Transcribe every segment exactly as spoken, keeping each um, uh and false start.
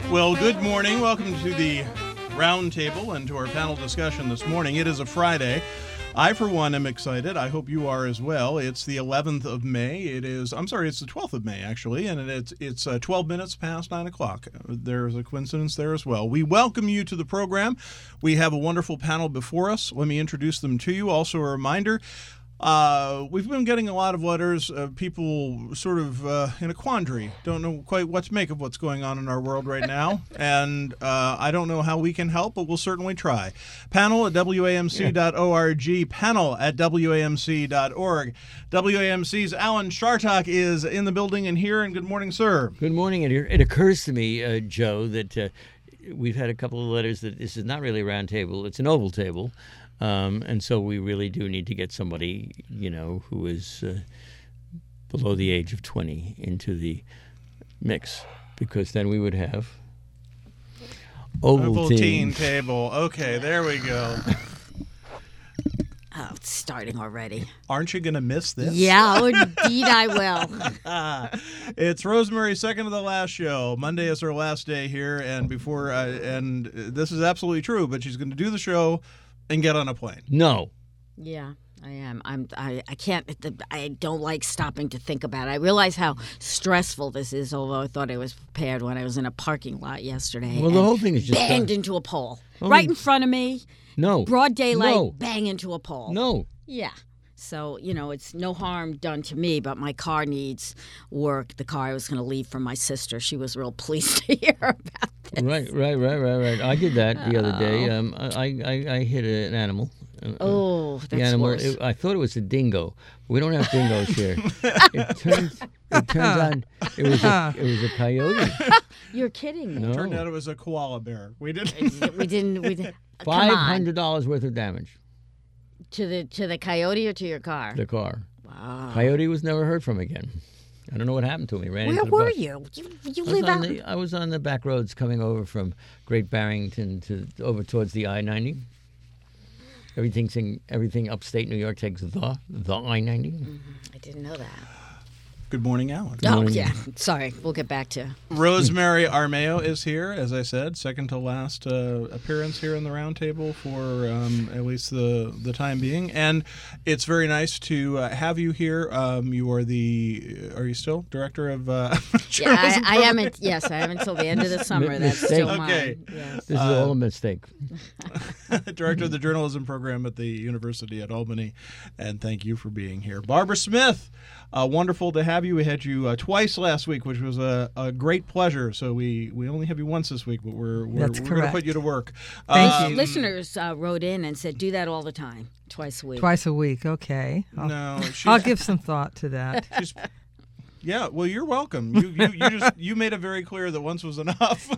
Well, good morning. Welcome to the round table and to our panel discussion this morning. It is a Friday. I, for one, am excited. I hope you are as well. It's the eleventh of May. It is, I'm sorry, it's the twelfth of May, actually, and it's it's uh, twelve minutes past nine o'clock. There's a coincidence there as well. We welcome you to the program. We have a wonderful panel before us. Let me introduce them to you. Also, a reminder, Uh, we've been getting a lot of letters of people sort of uh, in a quandary, don't know quite what to make of what's going on in our world right now, and uh, I don't know how we can help, but we'll certainly try. Panel at W A M C dot org, panel at W A M C dot org. W A M C's Alan Chartock is in the building and here, and good morning, sir. Good morning. It, it occurs to me, uh, Joe, that uh, we've had a couple of letters that this is not really a round table, it's an oval table. Um, and so we really do need to get somebody, you know, who is uh, below the age of twenty into the mix, because then we would have Ovaltine table. Okay, there we go. Oh, it's starting already. Aren't you going to miss this? Yeah, indeed I will. It's Rosemary's second to the last show. Monday is her last day here, and before, uh, and this is absolutely true, but she's going to do the show and get on a plane. No. Yeah, I am. I'm. I. I can't. I don't like stopping to think about it. I realize how stressful this is. Although I thought I was prepared when I was in a parking lot yesterday. Well, the whole thing is just banged done. into a pole Oh. right in front of me. No. Broad daylight. No. Bang into a pole. No. Yeah. So, you know, it's no harm done to me, but my car needs work. The car I was going to leave for my sister. She was real pleased to hear about this. Right, right, right, right, right. I did that the other day. Um, I, I, I hit an animal. Oh, that's the animal. worse. It, I thought it was a dingo. We don't have dingoes here. It turns. It turns out it was a. It was a coyote. You're kidding me. No. Turned out it was a koala bear. We didn't. We didn't. We didn't. Five Come on. hundred dollars worth of damage. To the to the coyote or to your car? The car. Wow. Coyote was never heard from again. I don't know what happened to him. He ran Where into the were bus. you? You you I was, live on out. the, I was on the back roads coming over from Great Barrington to over towards the I ninety. Everything's in, everything upstate New York takes the the I ninety. Mm-hmm. I didn't know that. Good morning, Alan. Oh morning. yeah. Sorry. We'll get back to. Rosemary Armao is here, as I said, second to last uh, appearance here in the roundtable for um, at least the the time being, and it's very nice to uh, have you here. Um, you are the are you still director of? Uh, Yeah, I, I am. At, yes, I am until the end of the summer. That's still Okay. mine. Yes. This is all a mistake. director of the journalism program at the University at Albany, and thank you for being here, Barbara Smith. Uh, wonderful to have you. We had you uh, twice last week, which was a, a great pleasure. So we, we only have you once this week, but we're we're, That's we're going to correct. put you to work. Thank Um, you. Listeners uh, wrote in and said, "Do that all the time, twice a week." Twice a week, okay. I'll, No, she's, I'll give some thought to that. she's- yeah, well, you're welcome. You you, you just you made it very clear that once was enough.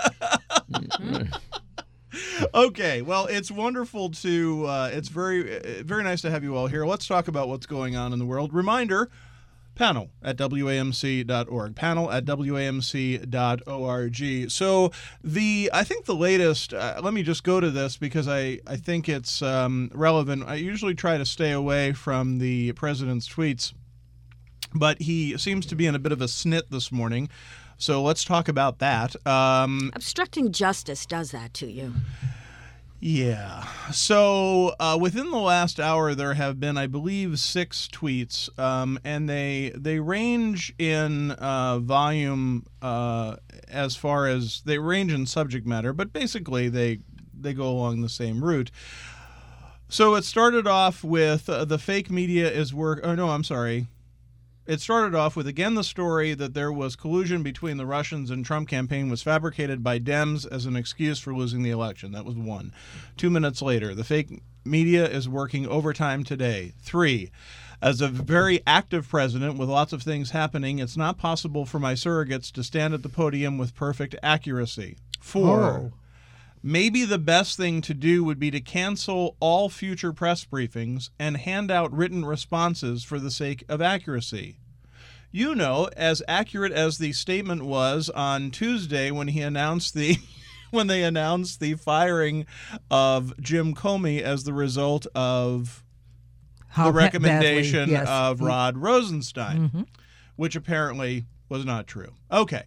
Okay, well, it's wonderful to. Uh, it's very uh, very nice to have you all here. Let's talk about what's going on in the world. Reminder. Panel at W A M C dot org. Panel at W A M C dot org. So the I think the latest, uh, let me just go to this because I, I think it's um, relevant. I usually try to stay away from the president's tweets, but he seems to be in a bit of a snit this morning. So let's talk about that. Um, Obstructing justice does that to you. Yeah. So uh, within the last hour, there have been, I believe, six tweets, um, and they they range in uh, volume uh, as far as they range in subject matter, but basically they they go along the same route. So it started off with uh, the fake media is work. Oh no, I'm sorry. It started off with, again, the story that there was collusion between the Russians and Trump campaign was fabricated by Dems as an excuse for losing the election. That was one. Two minutes later, the fake media is working overtime today. Three, as a very active president with lots of things happening, it's not possible for my surrogates to stand at the podium with perfect accuracy. Four, Oh. maybe the best thing to do would be to cancel all future press briefings and hand out written responses for the sake of accuracy. You know, as accurate as the statement was on Tuesday when he announced the when they announced the firing of Jim Comey as the result of How the ba- recommendation badly, yes. of Rod Rosenstein, Mhm. which apparently was not true. Okay.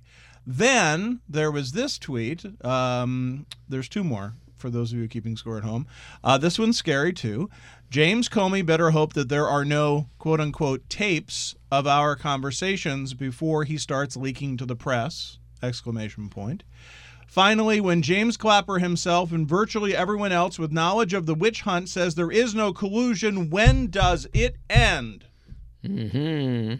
Then there was this tweet. Um, there's two more for those of you keeping score at home. Uh, this one's scary, too. James Comey better hope that there are no quote-unquote tapes of our conversations before he starts leaking to the press, exclamation point. Finally, when James Clapper himself and virtually everyone else with knowledge of the witch hunt says there is no collusion, when does it end? Mm-hmm.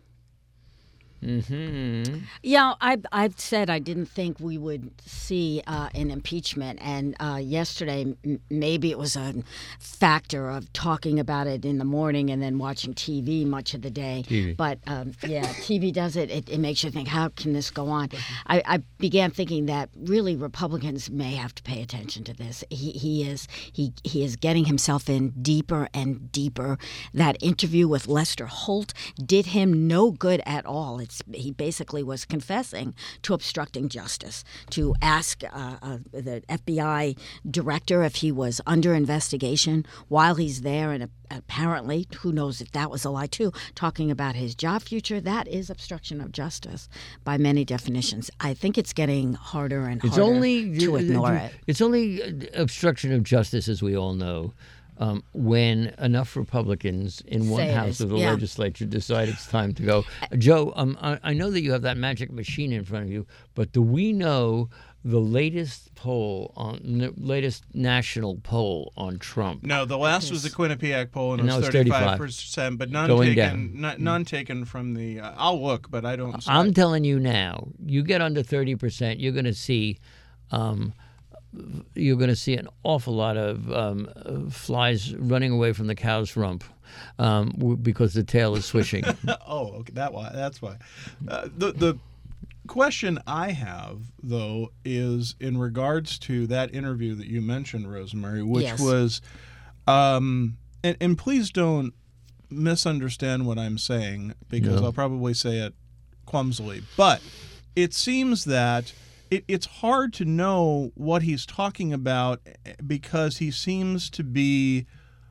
Mm-hmm. Yeah, I I've said I didn't think we would see uh, an impeachment, and uh, yesterday m- maybe it was a factor of talking about it in the morning and then watching T V much of the day. T V. But um, yeah, T V does it. it. It makes you think, how can this go on? I, I began thinking that really Republicans may have to pay attention to this. He he is he he is getting himself in deeper and deeper. That interview with Lester Holt did him no good at all. It's He basically was confessing to obstructing justice, to ask uh, uh, the F B I director if he was under investigation while he's there, and apparently, who knows if that was a lie too, talking about his job future. That is obstruction of justice by many definitions. I think it's getting harder and harder It's only to ignore it. It's only obstruction of justice, as we all know. Um, when enough Republicans in one Say it house is, of the yeah. legislature decide it's time to go. Joe, um, I, I know that you have that magic machine in front of you, but do we know the latest poll on the latest national poll on Trump? No, the last was the Quinnipiac poll, and, And it that was was thirty-five percent, but none Going taken, down. None, none taken from the. Uh, I'll look, but I don't. I'm telling you now, you get under thirty percent, you're going to see. Um, You're going to see an awful lot of um, flies running away from the cow's rump um, w- because the tail is swishing. oh, okay, that why. That's why. Uh, the the question I have though is in regards to that interview that you mentioned, Rosemary, which Yes. was, um, and, and please don't misunderstand what I'm saying because No. I'll probably say it clumsily, but it seems that. It, it's hard to know what he's talking about because he seems to be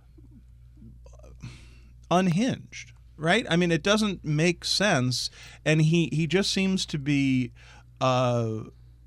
unhinged, right? I mean, it doesn't make sense, and he, he just seems to be. Uh,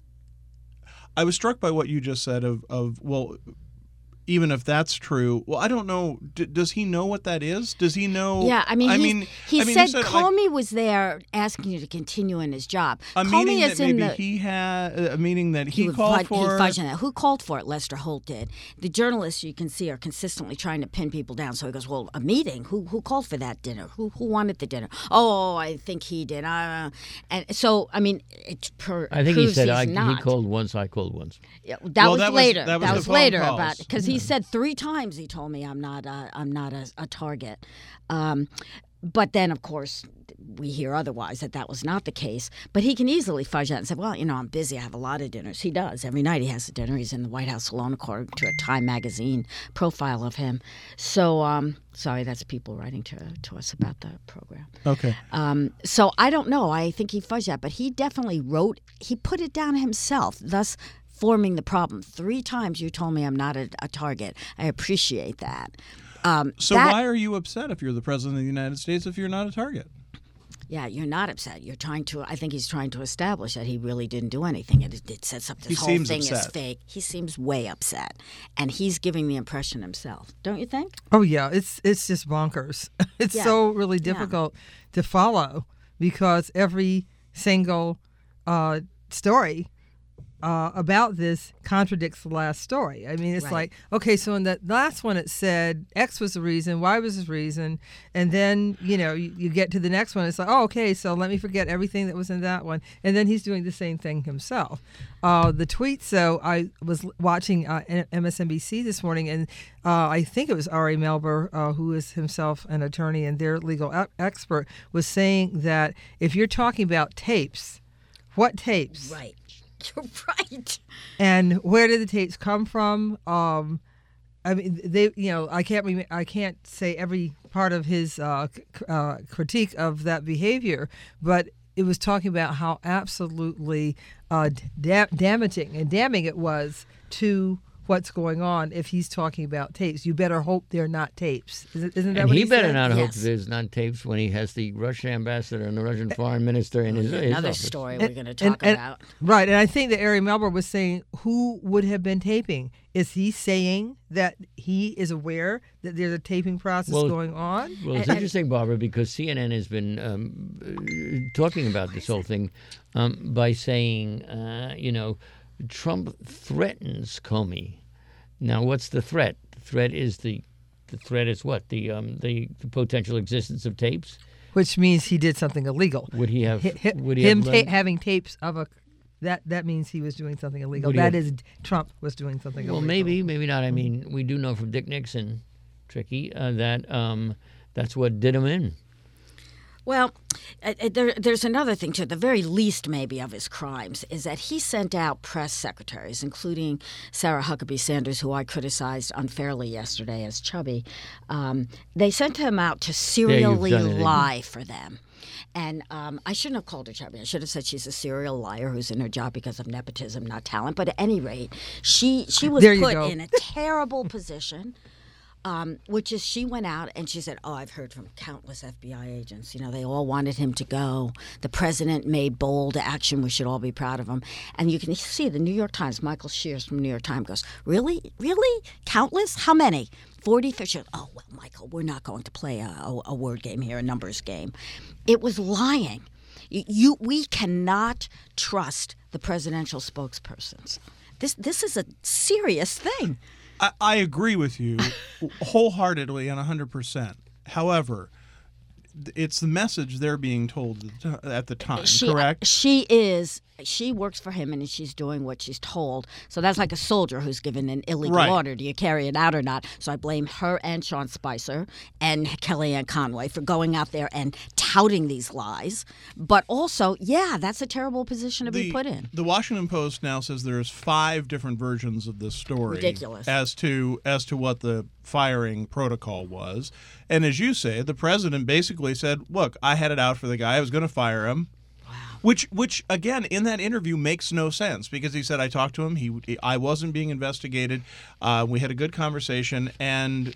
I was struck by what you just said of, of well, even if that's true, well, I don't know. D- does he know what that is? Does he know? Yeah, I mean, I he's- mean, he I mean, said you said, like, Comey was there asking you to continue in his job. a Comey meeting is that in maybe the, he had, a meeting that he, would called fudge- for. He fudged on that. Who called for it? Lester Holt did. The journalists you can see are consistently trying to pin people down. So he goes, "Well, a meeting. Who who called for that dinner? Who who wanted the dinner? Oh, I think he did." Uh, and so I mean, it per- I think he proves said he's I, not. he called once, I called once. Yeah, that Well, was that was- later. that was the phone later calls. about because he said three times. He told me I'm not a, I'm not a, a target. Um, but then, of course, we hear otherwise that that was not the case. But he can easily fudge that and say, "Well, you know, I'm busy. I have a lot of dinners." He does every night. He has a dinner. He's in the White House alone, according to a Time magazine profile of him. So, um, sorry, that's people writing to to us about the program. Okay. Um, so I don't know. I think he fudged that, but he definitely wrote. He put it down himself, thus forming the problem. Three times you told me I'm not a, a target. I appreciate that. Um, So that- why are you upset if you're the president of the United States if you're not a target? Yeah, you're not upset. You're trying to. I think he's trying to establish that he really didn't do anything. It, it sets up this He whole seems thing is upset. fake. He seems way upset, and he's giving the impression himself. Don't you think? Oh yeah, it's it's just bonkers. It's Yeah. so really Yeah. difficult to follow because every single uh, story uh, about this contradicts the last story. I mean, it's Right. like, okay, so in that last one it said X was the reason, Y was the reason, and then, you know, you, you get to the next one, it's like, oh, okay, so let me forget everything that was in that one. And then he's doing the same thing himself. Uh, the tweets, so I was watching uh, M S N B C this morning, and uh, I think it was Ari Melber, uh, who is himself an attorney and their legal e- expert, was saying that if you're talking about tapes, what tapes? Right. You're right. And where did the tapes come from? Um, I mean, they, you know, I can't, rem- I can't say every part of his uh, c- uh, critique of that behavior, but it was talking about how absolutely uh, da- damaging and damning it was to what's going on if he's talking about tapes. You better hope they're not tapes. Isn't, isn't that And what he, he better said? not hope Yes. there's not tapes when he has the Russian ambassador and the Russian foreign minister in his, his Another office. story And- we're going to and- talk and- about. Right, and I think that Ari Melber was saying, who would have been taping? Is he saying that he is aware that there's a taping process Well, going on? Well, it's And- interesting, Barbara, because C N N has been um, uh, talking about this whole thing um, by saying, uh, you know, Trump threatens Comey. Now, what's the threat? The threat is the the threat is what the um, the, the potential existence of tapes. Which means he did something illegal. Would he have? Hi- hi- would he him have ta- led- having tapes of a that that means he was doing something illegal. Would he That have- is, Trump was doing something Well, illegal. maybe, maybe not. I mean, we do know from Dick Nixon, Tricky, uh, that um, that's what did him in. Well, uh, uh, there, there's another thing, too. The very least, maybe, of his crimes is that he sent out press secretaries, including Sarah Huckabee Sanders, who I criticized unfairly yesterday as chubby. Um, they sent him out to serially done it. lie for them. And um, I shouldn't have called her chubby. I should have said she's a serial liar who's in her job because of nepotism, not talent. But at any rate, she, she was There you put go. in a terrible position. Um, which is she went out and she said, oh, I've heard from countless F B I agents. You know, they all wanted him to go. The president made bold action. We should all be proud of him. And you can see the New York Times, Michael Shears from New York Times goes, really? Really? Countless? How many? forty, fifty? Oh, well, Michael, we're not going to play a, a, a word game here, a numbers game. It was lying. You, you, we cannot trust the presidential spokespersons. This, this is a serious thing. I, I agree with you wholeheartedly and one hundred percent. However, it's the message they're being told at the time, she, correct? She is. She works for him, and she's doing what she's told. So that's like a soldier who's given an illegal Right. order. Do you carry it out or not? So I blame her and Sean Spicer and Kellyanne Conway for going out there and touting these lies. But also, yeah, that's a terrible position to be put in. The Washington Post now says there's five different versions of this story. Ridiculous. As to as to what the firing protocol was. And as you say, the president basically said, look, I had it out for the guy. I was going to fire him. Which, which again, in that interview makes no sense because he said I talked to him. He, he I wasn't being investigated. Uh, we had a good conversation, and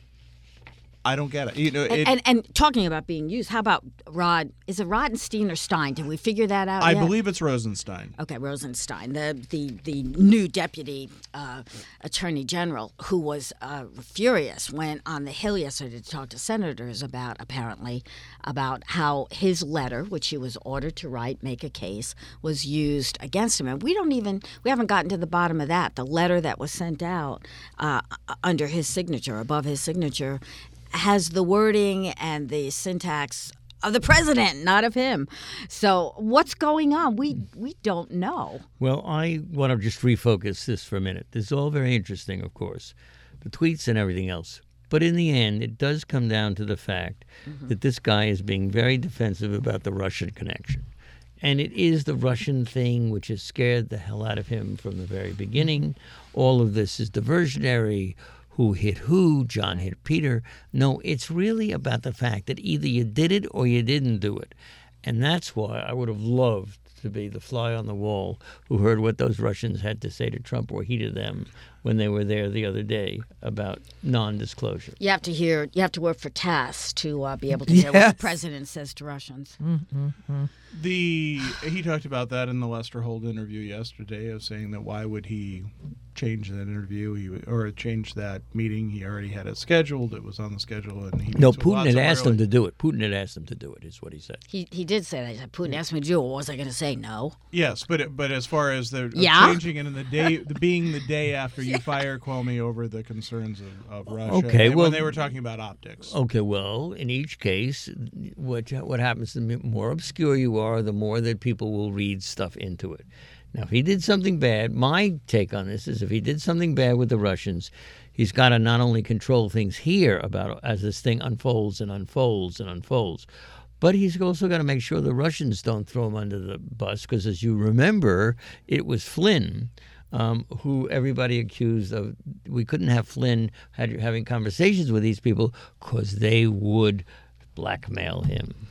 I don't get it. You know, And, it, and, and talking about being used, how about Rod? Is it Rodenstein or Stein? Did we figure that out I yet? believe it's Rosenstein. Okay, Rosenstein, the the, the new deputy uh, attorney general, who was uh, furious, went on the Hill yesterday to talk to senators about, apparently, about how his letter, which he was ordered to write, make a case, was used against him. And we don't even, we haven't gotten to the bottom of that. The letter that was sent out uh, under his signature, above his signature, has the wording and the syntax of the president, not of him. So what's going on? We we don't know. Well, I want to just refocus this for a minute. This is all very interesting, of course, the tweets and everything else. But in the end, it does come down to the fact mm-hmm. that this guy is being very defensive about the Russian connection. And it is the Russian thing which has scared the hell out of him from the very beginning. All of this is diversionary. Who hit who? John hit Peter. No, it's really about the fact that either you did it or you didn't do it. And that's why I would have loved to be the fly on the wall who heard what those Russians had to say to Trump or he to them when they were there the other day about non-disclosure. You have to hear, you have to work for TASS to uh, be able to hear Yes. what the president says to Russians. Mm-hmm. The he talked about that in the Lester Holt interview yesterday, of saying that why would he change that interview he or change that meeting? He already had it scheduled. It was on the schedule, and he No, meets with Putin lots had of asked early- him to do it. Putin had asked him to do it, is what he said. He he did say that. He said, Putin asked me to do it. What was I going to say? No. Yes, but it, but as far as the of Yeah? changing it in the day, the, being the day after you fire Comey over the concerns of, of Russia, Okay, and well- when they were talking about optics. Okay, well, in each case, what what happens, the more obscure you are, the more that people will read stuff into it. Now, if he did something bad, my take on this is if he did something bad with the Russians, he's got to not only control things here about as this thing unfolds and unfolds and unfolds, but he's also got to make sure the Russians don't throw him under the bus, because as you remember, it was Flynn Um, who everybody accused of. We couldn't have Flynn had, having conversations with these people because they would blackmail him.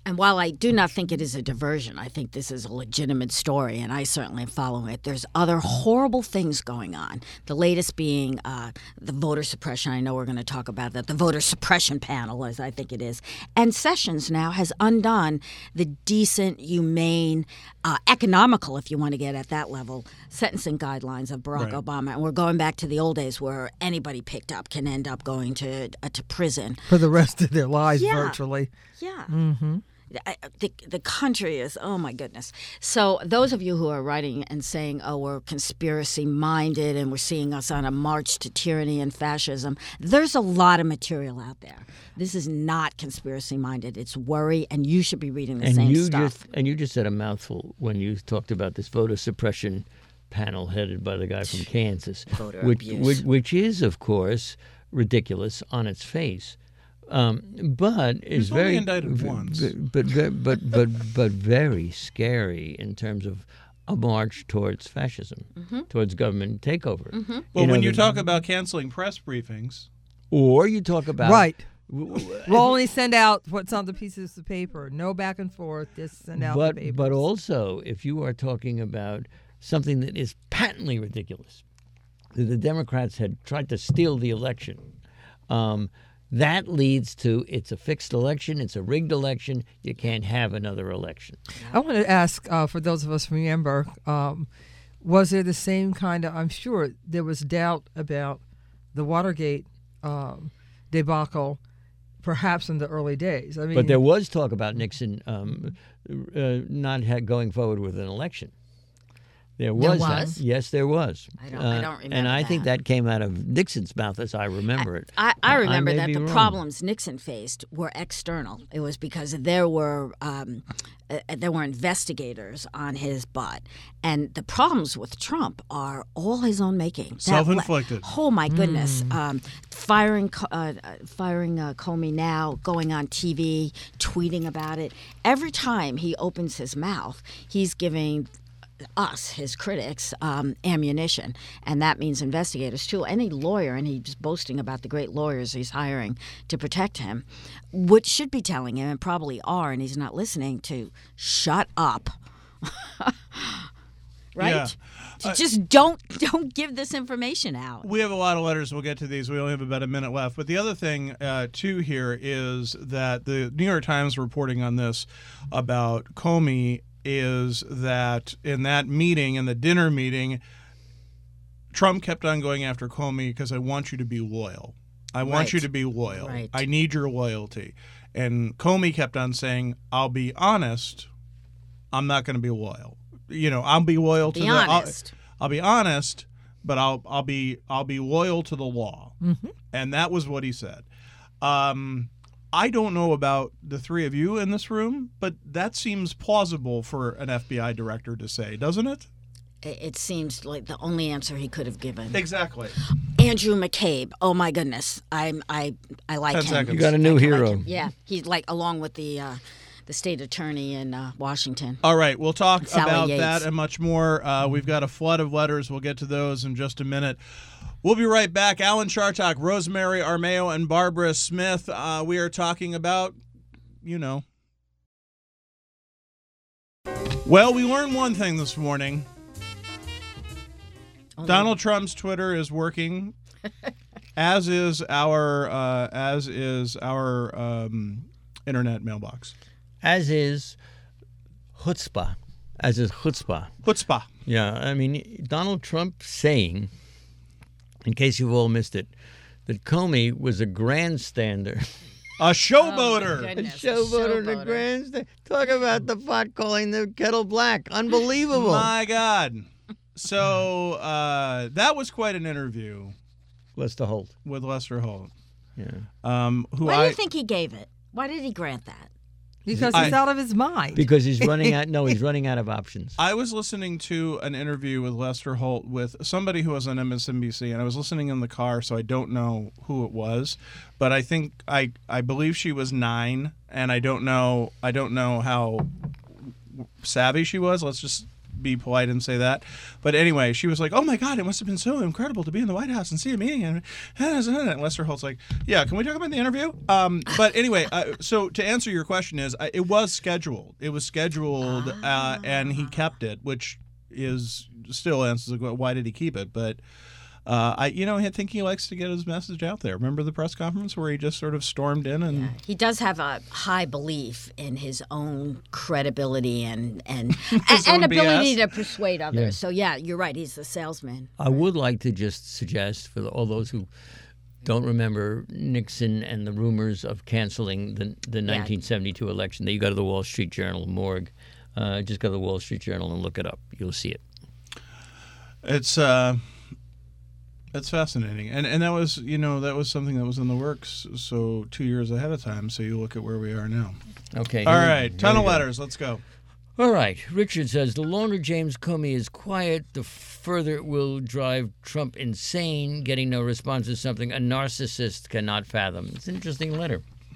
And while I do not think it is a diversion, I think this is a legitimate story, and I certainly am following it. There's other horrible things going on. The latest being uh, the voter suppression. I know we're going to talk about that. The voter suppression panel, as I think it is. And Sessions now has undone the decent, humane, uh, economical, if you want to get at that level, sentencing guidelines of Barack Right. Obama. And we're going back to the old days where anybody picked up can end up going to uh, to prison. For the rest of their lives, Yeah. virtually. Yeah. Mm-hmm. I- The, the country is, oh my goodness. So those of you who are writing and saying, oh, we're conspiracy minded and we're seeing us on a march to tyranny and fascism, there's a lot of material out there. This is not conspiracy minded. It's worry, and you should be reading the and same you stuff. just and you just said a mouthful when you talked about this voter suppression panel headed by the guy from Kansas, Voter which, abuse. which which is of course ridiculous on its face. Um, but is only very indicted v- once. v- but ve- but but but very scary in terms of a march towards fascism, Mm-hmm. towards government takeover. Well, when know, you the- talk about canceling press briefings, or you talk about Right. w- w- We'll only send out what's on the pieces of paper. No back and forth. Just send out but the papers. but also if you are talking about something that is patently ridiculous, that the Democrats had tried to steal the election. Um, That leads to it's a fixed election, it's a rigged election, you can't have another election. I want to ask, uh, for those of us who remember, um, was there the same kind of, I'm sure there was doubt about the Watergate um, debacle, perhaps in the early days. I mean, But there was talk about Nixon um, uh, not ha- going forward with an election. There was, that. was? Yes, there was. I don't- I don't And remember I think that. that came out of Nixon's mouth, as I remember it. I, I Uh, remember may that be the wrong. problems Nixon faced were external. It was because there were um, uh, there were investigators on his butt, and the problems with Trump are all his own making. That le- Self-inflicted. oh my goodness! Um, firing Co- uh, uh, firing uh, Comey now, going on T V, tweeting about it. Every time he opens his mouth, he's giving us, his critics, um, ammunition, and that means investigators too. Any lawyer, and he's boasting about the great lawyers he's hiring to protect him, which should be telling him, and probably are, and he's not listening, to shut up. Right? Yeah. To just don't don't give this information out. we have a lot of letters. We'll get to these. We only have about a minute left. But the other thing, uh, too, here is that the New York Times reporting on this about Comey is that in that meeting, in the dinner meeting, Trump kept on going after Comey because I want you to be loyal. I want Right. you to be loyal. Right. I need your loyalty. And Comey kept on saying, I'll be honest, I'm not going to be loyal. You know, I'll be loyal to Be the I'll- honest. I'll be honest, but I'll I'll be I'll be loyal to the law, Mm-hmm. and that was what he said. Um, I don't know about the three of you in this room, but that seems plausible for an F B I director to say, doesn't it? It it seems like the only answer he could have given. Exactly. Andrew McCabe. Oh my goodness, I'm I I like Ten him. seconds. You got a new I like hero. him. Yeah, he's like along with the uh, the state attorney in uh, Washington. All right, we'll talk Sally about Yates. that and much more. Uh, we've got a flood of letters. We'll get to those in just a minute. We'll be right back. Alan Chartock, Rosemary Armeo, and Barbara Smith. Uh, we are talking about, you know. Well, we learned one thing this morning. Only- Donald Trump's Twitter is working, as is our uh, as is our um, internet mailbox. As is chutzpah. As is chutzpah. Chutzpah. Yeah, I mean, Donald Trump saying, in case you've all missed it, that Comey was a grandstander. A showboater. Oh, my A goodness, showboater and a showboater. grandstand. Talk about the pot calling the kettle black. Unbelievable. My God. So uh, that was quite an interview Lester Holt. with Lester Holt, Yeah. um, who Why do I you think he gave it? Why did he grant that? because I- he's out of his mind. Because he's running out. No, he's running out of options. I was listening to an interview with Lester Holt with somebody who was on M S N B C, and I was listening in the car, so I don't know who it was, but I think I I believe she was nine, and I don't know I don't know how savvy she was. Let's just be polite and say that. But anyway, she was like, "Oh my God, it must have been so incredible to be in the White House and see a meeting." And, and Lester Holt's like, "Yeah, can we talk about the interview?" Um, but anyway, uh, so to answer your question is, uh, it was scheduled. It was scheduled, uh, and he kept it, which is still answers like, why did he keep it? But. Uh, I, you know, I think he likes to get his message out there. Remember the press conference where he just sort of stormed in and yeah. He does have a high belief in his own credibility and and and, and ability to persuade others. Yeah. So yeah, you're right. He's the salesman. I would like to just suggest for all those who don't remember Nixon and the rumors of canceling the the yeah. nineteen seventy-two election, that you go to the Wall Street Journal morgue. Uh, just go to the Wall Street Journal and look it up. You'll see it. It's. Uh... That's fascinating, and and that was you know that was something that was in the works. So two years ahead of time. So you look at where we are now. Okay. All right, ton of letters. Let's go. All right. Richard says the longer James Comey is quiet, the further it will drive Trump insane. Getting no response is something a narcissist cannot fathom. It's an interesting letter.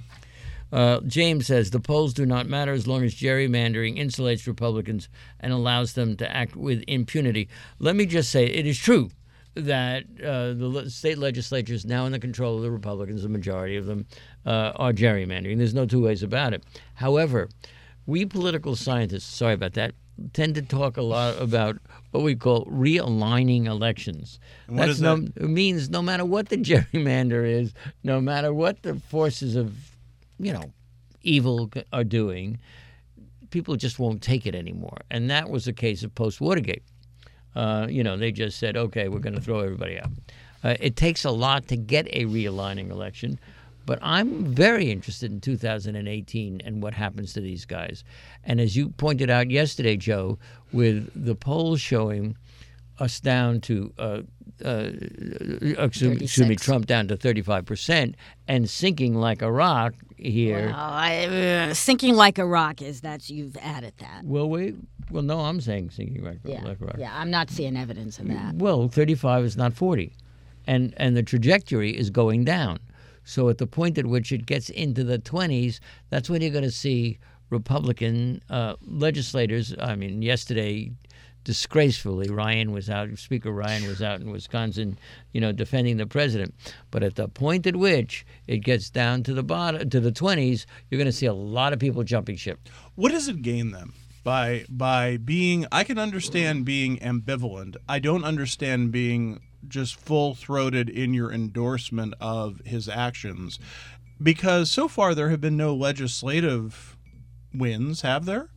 Uh, James says the polls do not matter as long as gerrymandering insulates Republicans and allows them to act with impunity. Let me just say it is true that uh, the state legislature is now in the control of the Republicans. The majority of them uh, are gerrymandering. There's no two ways about it. However, we political scientists, sorry about that, tend to talk a lot about what we call realigning elections. And what That's is no, that? It means no matter what the gerrymander is, no matter what the forces of, you know, evil are doing, people just won't take it anymore. And that was the case of post-Watergate. Uh, you know, they just said, okay, we're going to throw everybody out. Uh, it takes a lot to get a realigning election, but I'm very interested in two thousand eighteen and what happens to these guys. And as you pointed out yesterday, Joe, with the polls showing us down to, uh, uh, excuse, excuse me, Trump down to thirty-five percent and sinking like a rock here. Well, I, uh, sinking like a rock is that you've added that. Well, we, well, no, I'm saying sinking like, yeah. like a rock. Yeah, I'm not seeing evidence of that. Well, thirty-five is not forty, and and the trajectory is going down. So at the point at which it gets into the twenties, that's when you're going to see Republican uh, legislators. I mean, yesterday, disgracefully, Ryan was out. Speaker Ryan was out in Wisconsin, you know, defending the president. But at the point at which it gets down to the bottom, to the twenties, you're going to see a lot of people jumping ship. What does it gain them by by being? I can understand being ambivalent. I don't understand being just full-throated in your endorsement of his actions, because so far there have been no legislative wins, have there?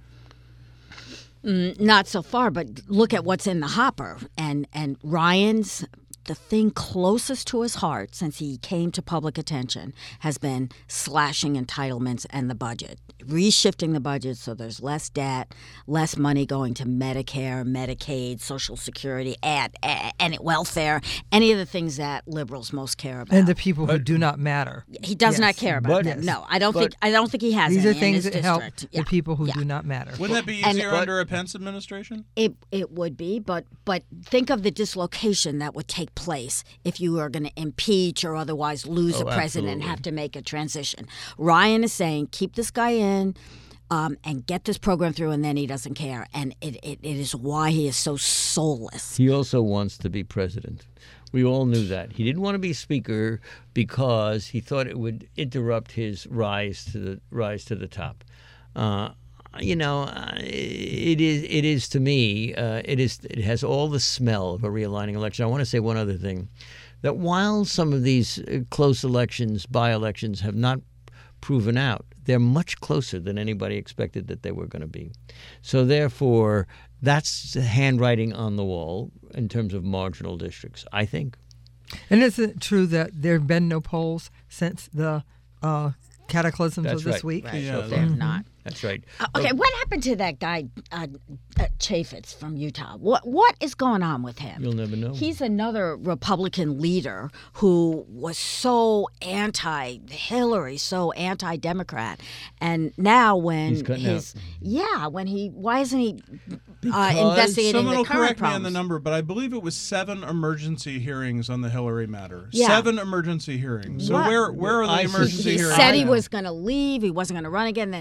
Mm, not so far, but look at what's in the hopper. And and Ryan's, the thing closest to his heart since he came to public attention has been slashing entitlements and the budget, reshifting the budget so there's less debt, less money going to Medicare, Medicaid, Social Security, and, and welfare, any of the things that liberals most care about. And the people who do not matter. He does Yes. not care about But- them. No, I don't but- think I don't think he has These any are in things his that help district. the Yeah. people who Yeah. do not matter. Wouldn't that be And- easier But- under a Pence administration? It it would be, but but think of the dislocation that would take place if you are going to impeach or otherwise lose Oh, a president and absolutely. have to make a transition. Ryan is saying, keep this guy in um, and get this program through, and then he doesn't care. And it, it, it is why he is so soulless. He also wants to be president. We all knew that. He didn't want to be speaker because he thought it would interrupt his rise to the rise to the top. Uh, you know, uh, it is it is to me uh, it is it has all the smell of a realigning election. I want to say one other thing, that while some of these uh, close elections, by-elections, have not proven out, they're much closer than anybody expected that they were going to be. So therefore, that's handwriting on the wall in terms of marginal districts, I think. And isn't it true that there have been no polls since the uh, cataclysms That's of this right. week? Right, Yeah, so they're not. That's right. Uh, okay, what happened to that guy, uh, uh, Chaffetz from Utah? What what is going on with him? You'll never know. He's another Republican leader who was so anti-Hillary, so anti-Democrat, and now when He's cutting his out. yeah, when he why isn't he uh, Because investigating Someone the will current correct me on problems? the number, but I believe it was seven emergency hearings on the Hillary matter. Yeah. Seven emergency hearings. So What? where where are the I- emergency He hearings? said he now? was going to leave. He wasn't going to run again. Then he's going to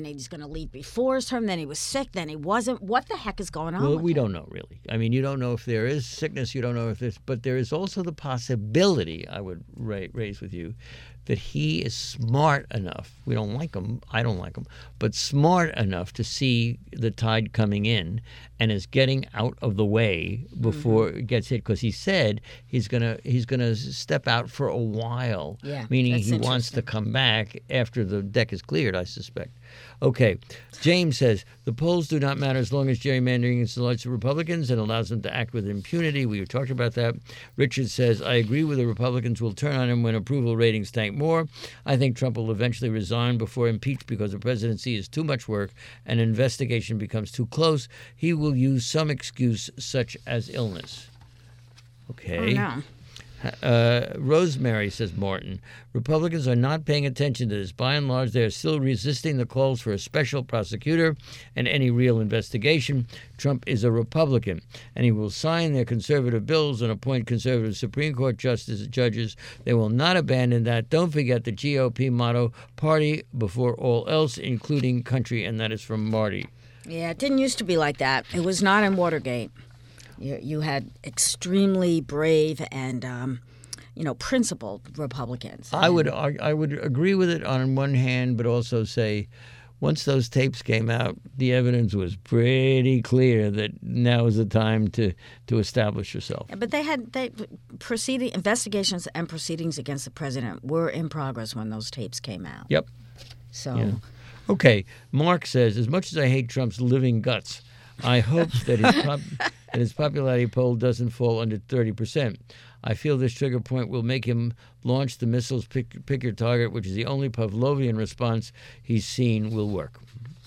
to leave before his term, then he was sick, then he wasn't. What the heck is going on? Well, with we him? don't know, really. I mean, you don't know if there is sickness, you don't know if there's, but there is also the possibility, I would ra- raise with you, that he is smart enough. We don't like him, I don't like him, but smart enough to see the tide coming in and is getting out of the way before Mm-hmm. it gets hit. Because he said he's gonna he's gonna step out for a while, Yeah, meaning that's he wants to interesting. come back after the deck is cleared, I suspect. Okay, James says, the polls do not matter as long as gerrymandering insulates the Republicans and allows them to act with impunity. We talked about that. Richard says, I agree with the Republicans will turn on him when approval ratings tank more. I think Trump will eventually resign before impeached because the presidency is too much work and an investigation becomes too close. He will use some excuse such as illness. Okay. Oh, no. Uh, Rosemary, says Martin, Republicans are not paying attention to this. By and large, they are still resisting the calls for a special prosecutor and any real investigation. Trump is a Republican, and he will sign their conservative bills and appoint conservative Supreme Court justices, judges. They will not abandon that. Don't forget the G O P motto, party before all else, including country, and that is from Marty. Yeah, it didn't used to be like that. It was not in Watergate. You, you had extremely brave and, um, you know, principled Republicans. I would arg- I would agree with it on one hand, but also say once those tapes came out, the evidence was pretty clear that now is the time to, to establish yourself. But they had they proceeding investigations and proceedings against the president were in progress when those tapes came out. Yep. So. Yeah. Okay. Mark says, as much as I hate Trump's living guts, I hope that his, pop- that his popularity poll doesn't fall under thirty percent. I feel this trigger point will make him launch the missiles pick, pick your target, which is the only Pavlovian response he's seen will work.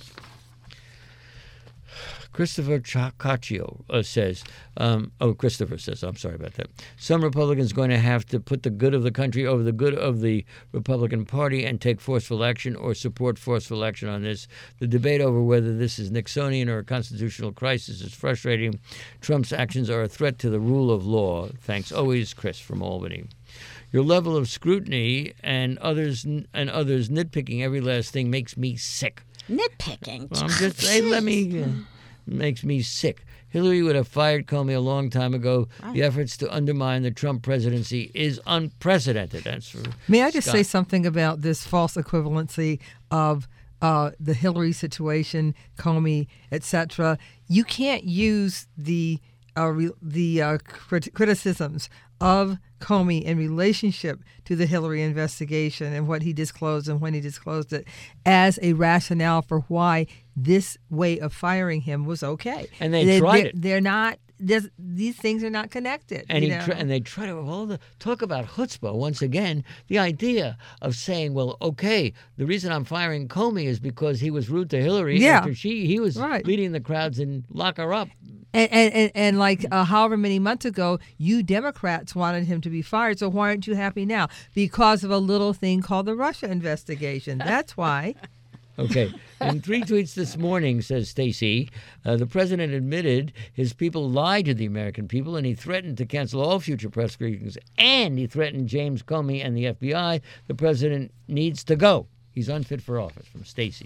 Christopher Ciaccio uh, says, um, oh, Christopher says, I'm sorry about that. Some Republicans are going to have to put the good of the country over the good of the Republican Party and take forceful action or support forceful action on this. The debate over whether this is Nixonian or a constitutional crisis is frustrating. Trump's actions are a threat to the rule of law. Thanks always, Chris from Albany. Your level of scrutiny and others and others nitpicking every last thing makes me sick. Nitpicking. Well, I'm just, hey, let me... Uh, makes me sick. Hillary would have fired Comey a long time ago. Right. The efforts to undermine the Trump presidency is unprecedented. That's for May I just Scott. say something about this false equivalency of uh, the Hillary situation, Comey, et cetera? You can't use the uh, re- the uh, crit- criticisms of Comey in relationship to the Hillary investigation and what he disclosed and when he disclosed it as a rationale for why this way of firing him was okay. And they, they tried they're, it. They're not. These things are not connected. And, you he know? tr- and they try to all the talk about chutzpah once again. The idea of saying, "Well, okay, the reason I'm firing Comey is because he was rude to Hillary Yeah. after she he was Right. leading the crowds and lock her up." And, and, and, and like uh, however many months ago, you Democrats wanted him to be fired. So why aren't you happy now? Because of a little thing called the Russia investigation. That's why. Okay. In three tweets this morning, says Stacy, uh, the president admitted his people lied to the American people, and he threatened to cancel all future press briefings, and he threatened James Comey and the F B I. The president needs to go. He's unfit for office. From Stacy.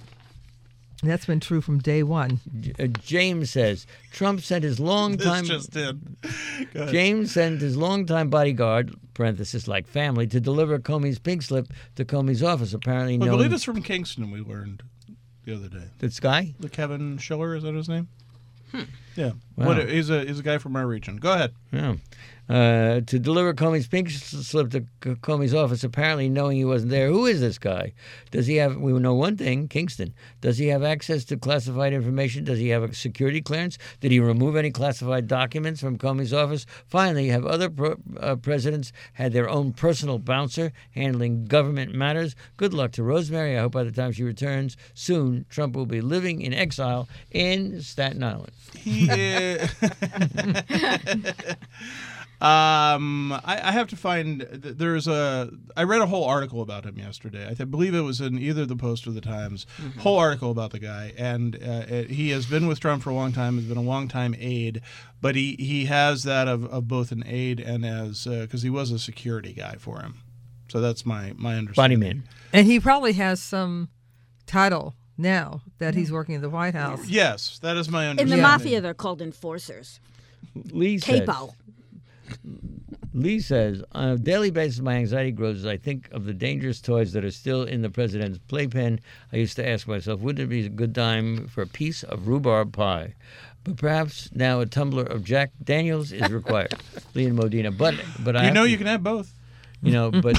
That's been true from day one. J- uh, James says Trump sent his longtime. This just did. Go ahead. James sent his longtime bodyguard, parenthesis like family, to deliver Comey's pink slip to Comey's office. Apparently, I knowing believe it's from Kingston. We learned the other day. this guy. The Kevin Schiller, is that his name? Yeah. Wow. What, he's a he's a guy from our region. Go ahead. Yeah. Uh, to deliver Comey's pink slip to C- Comey's office, apparently knowing he wasn't there. Who is this guy? Does he have, we know one thing, Kingston. Does he have access to classified information? Does he have a security clearance? Did he remove any classified documents from Comey's office? Finally, have other pro- uh, presidents had their own personal bouncer handling government matters? Good luck to Rosemary. I hope by the time she returns soon, Trump will be living in exile in Staten Island. He is. Um, I, I have to find. There's a. I read a whole article about him yesterday. I th- believe it was in either the Post or the Times. Mm-hmm. Whole article about the guy, and uh, it, he has been with Trump for a long time. Has been a long time aide, but he, he has that of, of both an aide and as because uh, he was a security guy for him. So that's my my understanding. Body man. And he probably has some title now that he's working in the White House. Yes, that is my In understanding. the mafia, they're called enforcers. Lee says, Capo. Lee says, on a daily basis, my anxiety grows as I think of the dangerous toys that are still in the president's playpen. I used to ask myself, wouldn't it be a good time for a piece of rhubarb pie? But perhaps now a tumbler of Jack Daniels is required. Lee and Modena. But, but I You have know to- you can have both. You know, but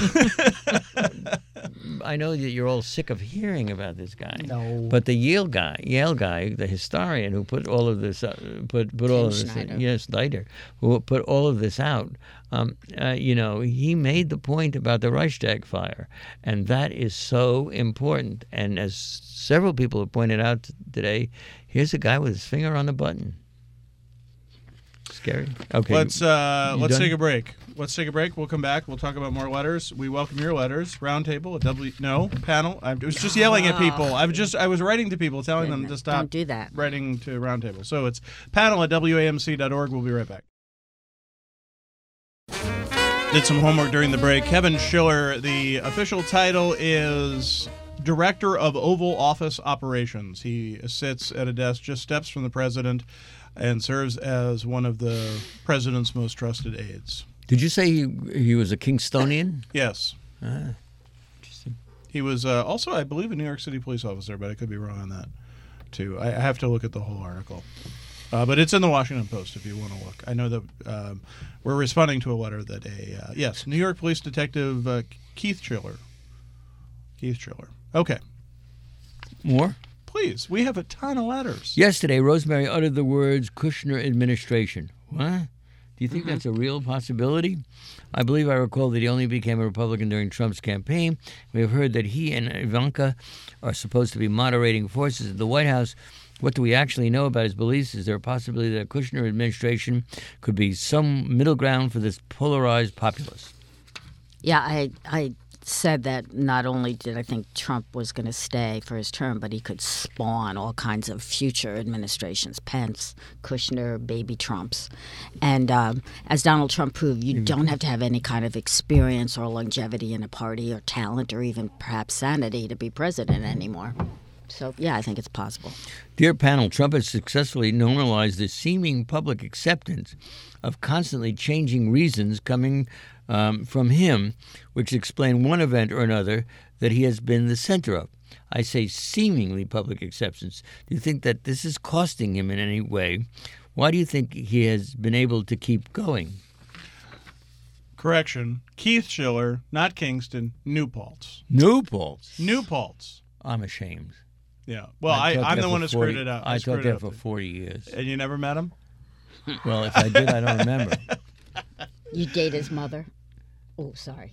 I know that you're all sick of hearing about this guy. No. But the Yale guy, Yale guy, the historian who put all of this, uh, put put all of this, Schneider. yes, Snyder, who put all of this out. Um, uh, you know, he made the point about the Reichstag fire, and that is so important. And as several people have pointed out t- today, here's a guy with his finger on the button. Scary. Okay. Let's uh, You let's done? take a break. Let's take a break. We'll come back. We'll talk about more letters. We welcome your letters. Roundtable at W. No panel. I was just yelling at people. I was just I was writing to people, telling them to stop. Don't do that. Writing to Roundtable. So it's panel at W A M C dot org. We'll be right back. Did some homework during the break. Kevin Schiller. The official title is Director of Oval Office Operations. He sits at a desk just steps from the president and serves as one of the president's most trusted aides. Did you say he he was a Kingstonian? Yes. Ah, interesting. He was uh, also, I believe, a New York City police officer, but I could be wrong on that, too. I, I have to look at the whole article. Uh, but it's in the Washington Post if you want to look. I know that um, we're responding to a letter that a, uh, yes, New York Police Detective uh, Keith Schiller. Keith Schiller. Okay. More? Please, we have a ton of letters. Yesterday, Rosemary uttered the words Kushner administration. What? Do you think that's a real possibility? I believe I recall that he only became a Republican during Trump's campaign. We have heard that he and Ivanka are supposed to be moderating forces at the White House. What do we actually know about his beliefs? Is there a possibility that a Kushner administration could be some middle ground for this polarized populace? Yeah, I I said that not only did I think Trump was going to stay for his term, but he could spawn all kinds of future administrations, Pence, Kushner, baby Trumps. And um, as Donald Trump proved, you don't have to have any kind of experience or longevity in a party or talent or even perhaps sanity to be president anymore. So, yeah, I think it's possible. Dear panel, Trump has successfully normalized the seeming public acceptance of constantly changing reasons coming um, from him, which explain one event or another that he has been the center of. I say seemingly public acceptance. Do you think that this is costing him in any way? Why do you think he has been able to keep going? Correction. Keith Schiller, not Kingston, New Paltz. New Paltz. New Paltz. I'm ashamed. Yeah. Well, I, taught I'm there the for one who forty screwed it up. I, I screwed taught it there up. for forty years. And you never met him? Well, if I did, I don't remember. You date his mother? Oh, sorry.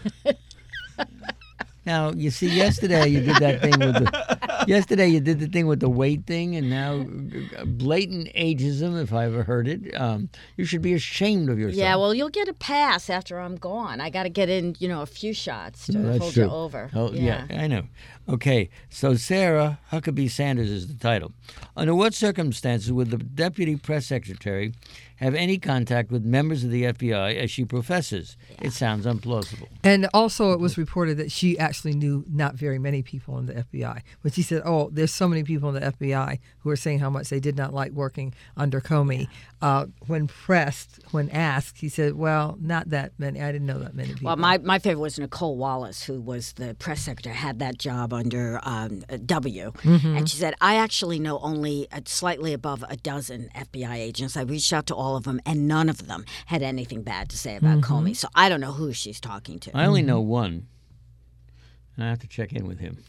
Now, you see, yesterday you did that thing with the yesterday you did the thing with the weight thing, and now uh, blatant ageism, if I ever heard it. Um, you should be ashamed of yourself. Yeah, well, you'll get a pass after I'm gone. I got to get in, you know, a few shots to No, that's hold true. you over. Oh, yeah. I know. Okay, so Sarah Huckabee Sanders is the title. Under what circumstances would the deputy press secretary have any contact with members of the F B I as she professes? It sounds implausible. And also, it was reported that she actually knew not very many people in the F B I. When she said, "Oh, there's so many people in the F B I who are saying how much they did not like working under Comey," uh, when pressed, when asked, he said, "Well, not that many. I didn't know that many people." Well, my, my favorite was Nicole Wallace, who was the press secretary, had that job under um, W. Mm-hmm. And she said, I actually know only uh, slightly above a dozen F B I agents. I reached out to all of them, and none of them had anything bad to say about Mm-hmm. Comey. So I don't know who she's talking to. I only know one, and I have to check in with him.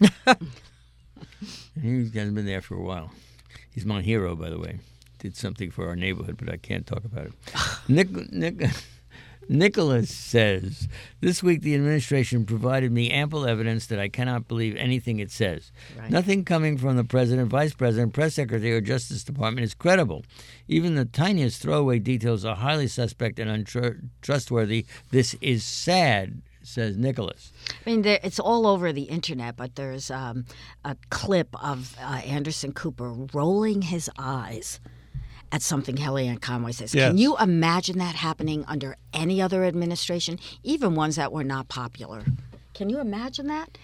He hasn't been there for a while. He's my hero, by the way. Did something for our neighborhood, but I can't talk about it. Nick, Nick, Nicholas says, this week the administration provided me ample evidence that I cannot believe anything it says. Right. Nothing coming from the president, vice president, press secretary, or Justice Department is credible. Even the tiniest throwaway details are highly suspect and untrustworthy. This is sad, says Nicholas. I mean, there, it's all over the internet, but there's um, a clip of uh, Anderson Cooper rolling his eyes at something Kellyanne Conway says. Yes. Can you imagine that happening under any other administration, even ones that were not popular? Can you imagine that?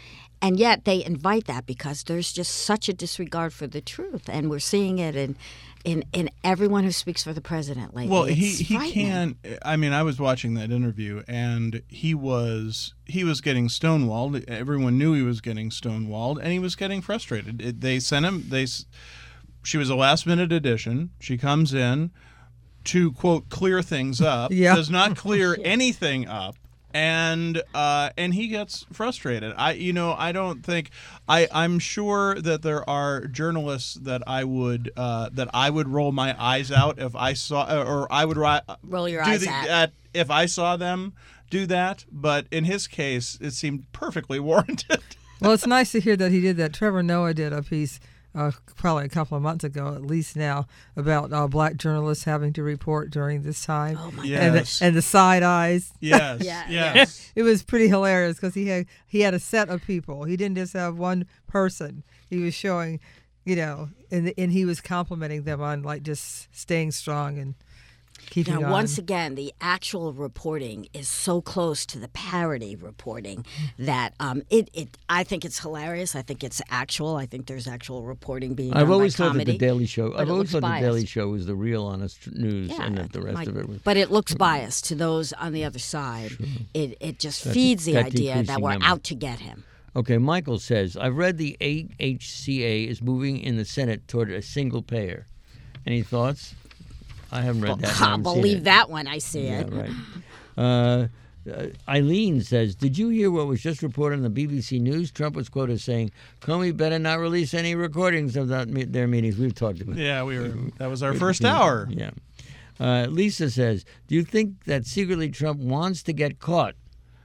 and yet they invite that because there's just such a disregard for the truth, and we're seeing it in in, in everyone who speaks for the president lately. Well, he It's he frightening. can't. I mean, I was watching that interview, and he was he was getting stonewalled. Everyone knew he was getting stonewalled, and he was getting frustrated. It, they sent him. They s- she was a last minute addition. She comes in to quote clear things up. Yeah. Does not clear anything up. And uh, and he gets frustrated. I you know I don't think I I'm sure that there are journalists that I would uh, that I would roll my eyes out if I saw or I would ri- Roll your do eyes the, at. at if I saw them do that. But in his case, it seemed perfectly warranted. Well, it's nice to hear that he did that. Trevor Noah did a piece uh, probably a couple of months ago, at least now, about uh, black journalists having to report during this time. Oh my Yes. And the, and the side eyes. Yes. Yeah, yes. It was pretty hilarious because he had he had a set of people. He didn't just have one person. He was showing, you know, and and he was complimenting them on like just staying strong and keeping Now, on. once again, the actual reporting is so close to the parody reporting that um, it, it. I think it's hilarious. I think it's actual. I think there's actual reporting being I've done always by thought that comedy. the Daily Show. but I've it always looks thought the biased. Daily Show was the real honest news, Yeah, and that the rest like- of it was. But it looks biased to those on the other side. It it just That- feeds the that idea that decreasing we're number. out to get him. Okay, Michael says, I've read the A H C A is moving in the Senate toward a single payer. Any thoughts? I haven't read that. and I I'll haven't seen believe it. that when I see Yeah, it. right. Uh, uh, Eileen says, did you hear what was just reported on the B B C News? Trump was quoted saying, Comey better not release any recordings of that, me- their meetings. We've talked about it. Yeah, we were. That was our first hour. Yeah. Uh, Lisa says, do you think that secretly Trump wants to get caught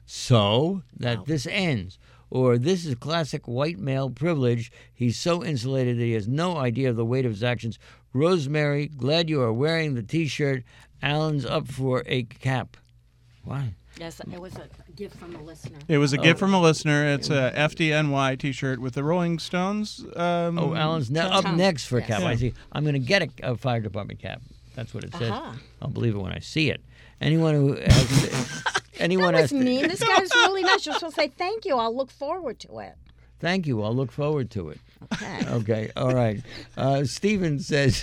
so that this ends? Or this is classic white male privilege. He's so insulated that he has no idea of the weight of his actions. Rosemary, glad you are wearing the T-shirt. Alan's up for a cap. Why? Yes, it was a gift from a listener. It was a gift from a listener. It's a F D N Y T-shirt with the Rolling Stones. Um, Oh, Alan's ne- Tom- up Tom. next for a Yes. cap. I Yeah. see. I'm going to get a, a fire department cap. That's what it says. Uh-huh. I'll believe it when I see it. Anyone who has, anyone That has was to- mean. This guy's really nice. You're supposed to say thank you. I'll look forward to it. Thank you. I'll look forward to it. Okay. Okay. All right. Uh, Stephen says,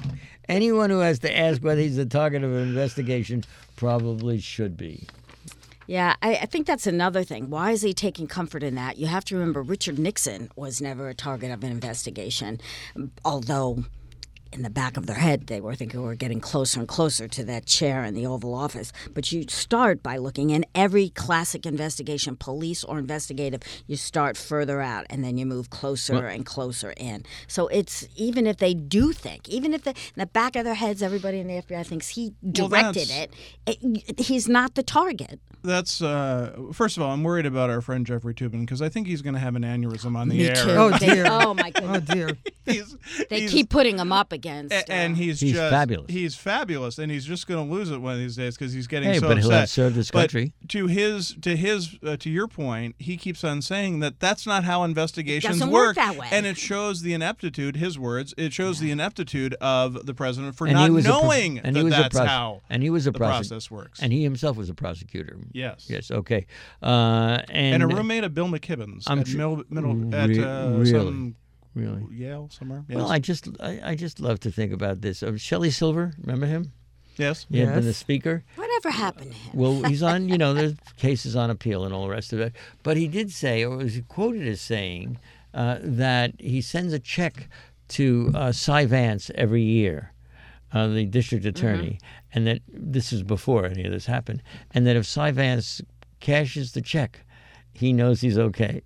anyone who has to ask whether he's the target of an investigation probably should be. Yeah, I, I think that's another thing. Why is he taking comfort in that? You have to remember Richard Nixon was never a target of an investigation, although in the back of their head they were thinking we were getting closer and closer to that chair in the Oval Office. But you start by looking in every classic investigation, police or investigative, you start further out and then you move closer Well- and closer in. So it's even if they do think, even if the, in the back of their heads everybody in the F B I thinks he Well, directed that's- it, it, he's not the target. That's uh, first of all, I'm worried about our friend Jeffrey Toobin because I think he's going to have an aneurysm on the Me air. too. Oh, They- dear. oh my Oh goodness. dear. He's, They he's- keep putting him up against. a- and uh, he's, He's just fabulous. He's fabulous, and he's just going to lose it one of these days because he's getting Hey, so but he'll upset. have served his But country. to his, to his, uh, to your point, he keeps on saying that that's not how investigations doesn't work that way. and it shows the ineptitude. His words. It shows the ineptitude of the president for And not he was a pro- knowing and that he was a that's prose- how and he was a the prosec- process works. And he himself was a prosecutor. yes. Yes. Okay. Uh, and, And a roommate of Bill McKibben's I'm at tr- middle, middle at Re- uh, really? some Really. Yale somewhere. Yes. Well, I just I, I just love to think about this. Uh, Shelley Silver, remember him? yes. He had been the Yes. speaker. whatever happened to him? Well, he's on, you know, there's cases on appeal and all the rest of it. But he did say, or was quoted as saying, uh, that he sends a check to uh, Cy Vance every year, uh, the district attorney, and that this is before any of this happened, and that if Cy Vance cashes the check, he knows he's okay.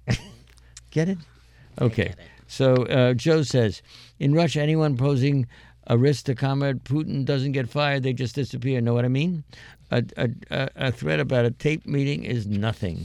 Get it? Okay. So uh, Joe says, in Russia, anyone posing a risk to Comrade Putin doesn't get fired; they just disappear. Know what I mean? A, a, a, a threat about a tape meeting is nothing.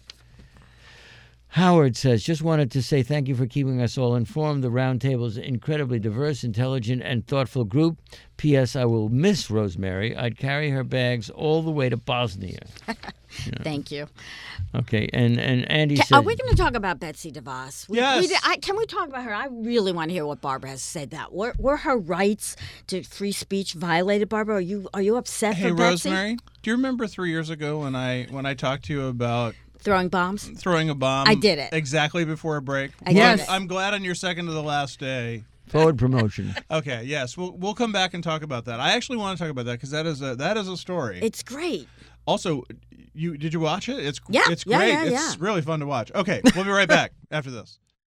Howard says, just wanted to say thank you for keeping us all informed. The roundtable is an incredibly diverse, intelligent, and thoughtful group. P S. I will miss Rosemary. I'd carry her bags all the way to Bosnia. Thank you. Okay, and, and Andy Ca- said... Are we going to talk about Betsy DeVos? We, Yes. we did- I, can we talk about her? I really want to hear what Barbara has to say. That were, were her rights to free speech violated, Barbara? Are you are you upset Hey for Betsy? Rosemary, do you remember three years ago when I when I talked to you about Throwing bombs? Throwing a bomb. I did it. Exactly before a break. I Well, did it. I'm glad on your second to the last day. Forward promotion. Okay, yes, we'll we'll come back and talk about that. I actually want to talk about that because that is a that is a story. It's great. Also, you did you watch it? It's Yeah, it's yeah, great. yeah, it's yeah. really fun to watch. Okay, we'll be right back after this.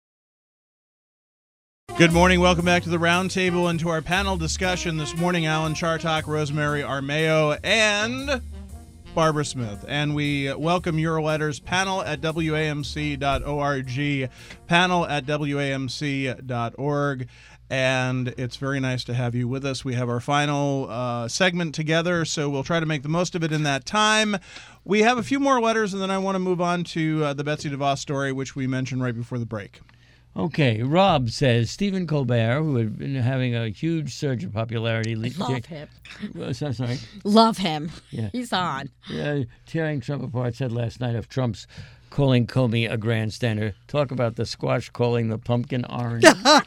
Good morning. Welcome back to the Roundtable and to our panel discussion this morning. Alan Chartok, Rosemary Armeo, and Barbara Smith. And we welcome your letters. Panel at W A M C dot org. Panel at W A M C dot org. And it's very nice to have you with us. We have our final uh, segment together, so we'll try to make the most of it in that time. We have a few more letters, and then I want to move on to uh, the Betsy DeVos story, which we mentioned right before the break. Okay, Rob says Stephen Colbert, who had been having a huge surge of popularity. Love him. Uh, so- sorry. Love him. Yeah. He's on. Uh, tearing Trump apart, said last night of Trump's calling Comey a grandstander. Talk about the squash calling the pumpkin orange.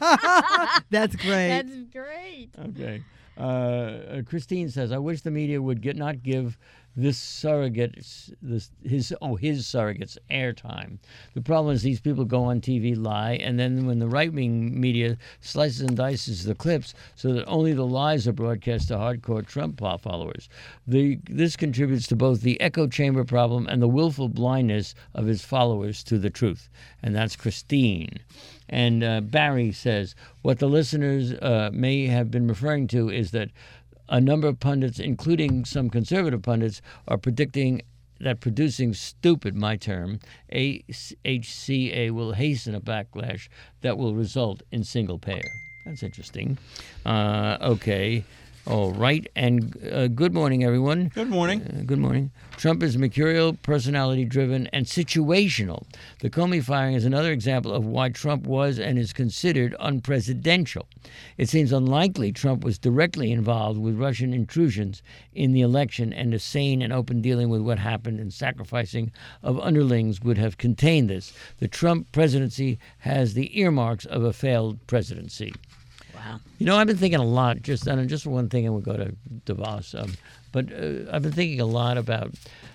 That's great. That's great. Okay. Uh, Christine says, I wish the media would get not give this surrogate, this his oh his surrogates airtime. The problem is these people go on T V, lie, and then when the right-wing media slices and dices the clips so that only the lies are broadcast to hardcore Trump followers. The this contributes to both the echo chamber problem and the willful blindness of his followers to the truth. And that's Christine. And uh, Barry says, what the listeners uh, may have been referring to is that a number of pundits, including some conservative pundits, are predicting that producing stupid, my term, H C A will hasten a backlash that will result in single payer. That's interesting. Uh, okay. All right. And uh, good morning, everyone. Good morning. Uh, good morning. Trump is mercurial, personality-driven, and situational. The Comey firing is another example of why Trump was and is considered unpresidential. It seems unlikely Trump was directly involved with Russian intrusions in the election, and a sane and open dealing with what happened and sacrificing of underlings would have contained this. The Trump presidency has the earmarks of a failed presidency. Wow. You know, I've been thinking a lot, just and just one thing, and we'll go to DeVos, um, but uh, I've been thinking a lot about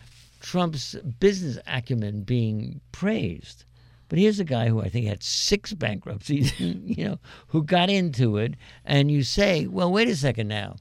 Trump's business acumen being praised. But here's a guy who I think had six bankruptcies, you know, who got into it, and you say, well, wait a second now.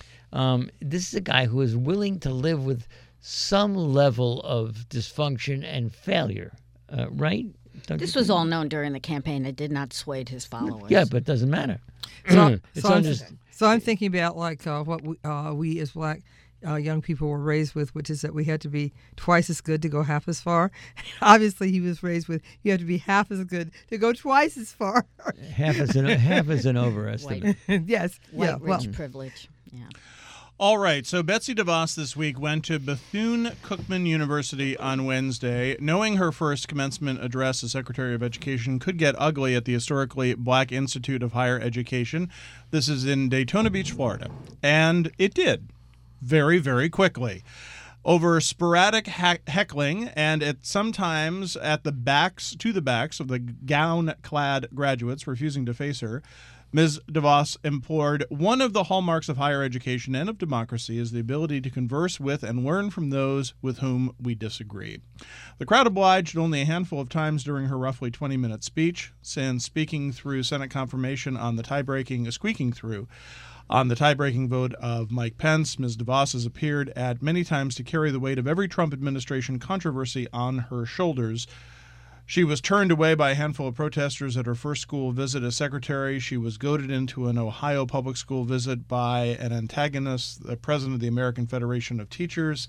Um, this is a guy who is willing to live with some level of dysfunction and failure, uh, right? Don't This you was think? all known during the campaign. It did not sway his followers. Yeah, but it doesn't matter. So, It's so, I'm, underst- so I'm thinking about like uh, what we, uh, we as black uh, young people were raised with, which is that we had to be twice as good to go half as far. Obviously, he was raised with you have to be half as good to go twice as far. half as an half as an overestimate. Yes, White yeah. Well, rich privilege. Yeah. All right, so Betsy DeVos this week went to Bethune-Cookman University on Wednesday, knowing her first commencement address as Secretary of Education could get ugly at the historically Black Institute of Higher Education. This is in Daytona Beach, Florida. And it did, very, very quickly. Over sporadic heck- heckling and at sometimes at the backs, to the backs of the gown-clad graduates refusing to face her, Miz DeVos implored one of the hallmarks of higher education and of democracy is the ability to converse with and learn from those with whom we disagree. The crowd obliged only a handful of times during her roughly twenty-minute speech, since speaking through Senate confirmation on the tie-breaking, squeaking through, on the tie-breaking vote of Mike Pence. Miz DeVos has appeared at many times to carry the weight of every Trump administration controversy on her shoulders. She was turned away by a handful of protesters at her first school visit as secretary. She was goaded into an Ohio public school visit by an antagonist, the president of the American Federation of Teachers.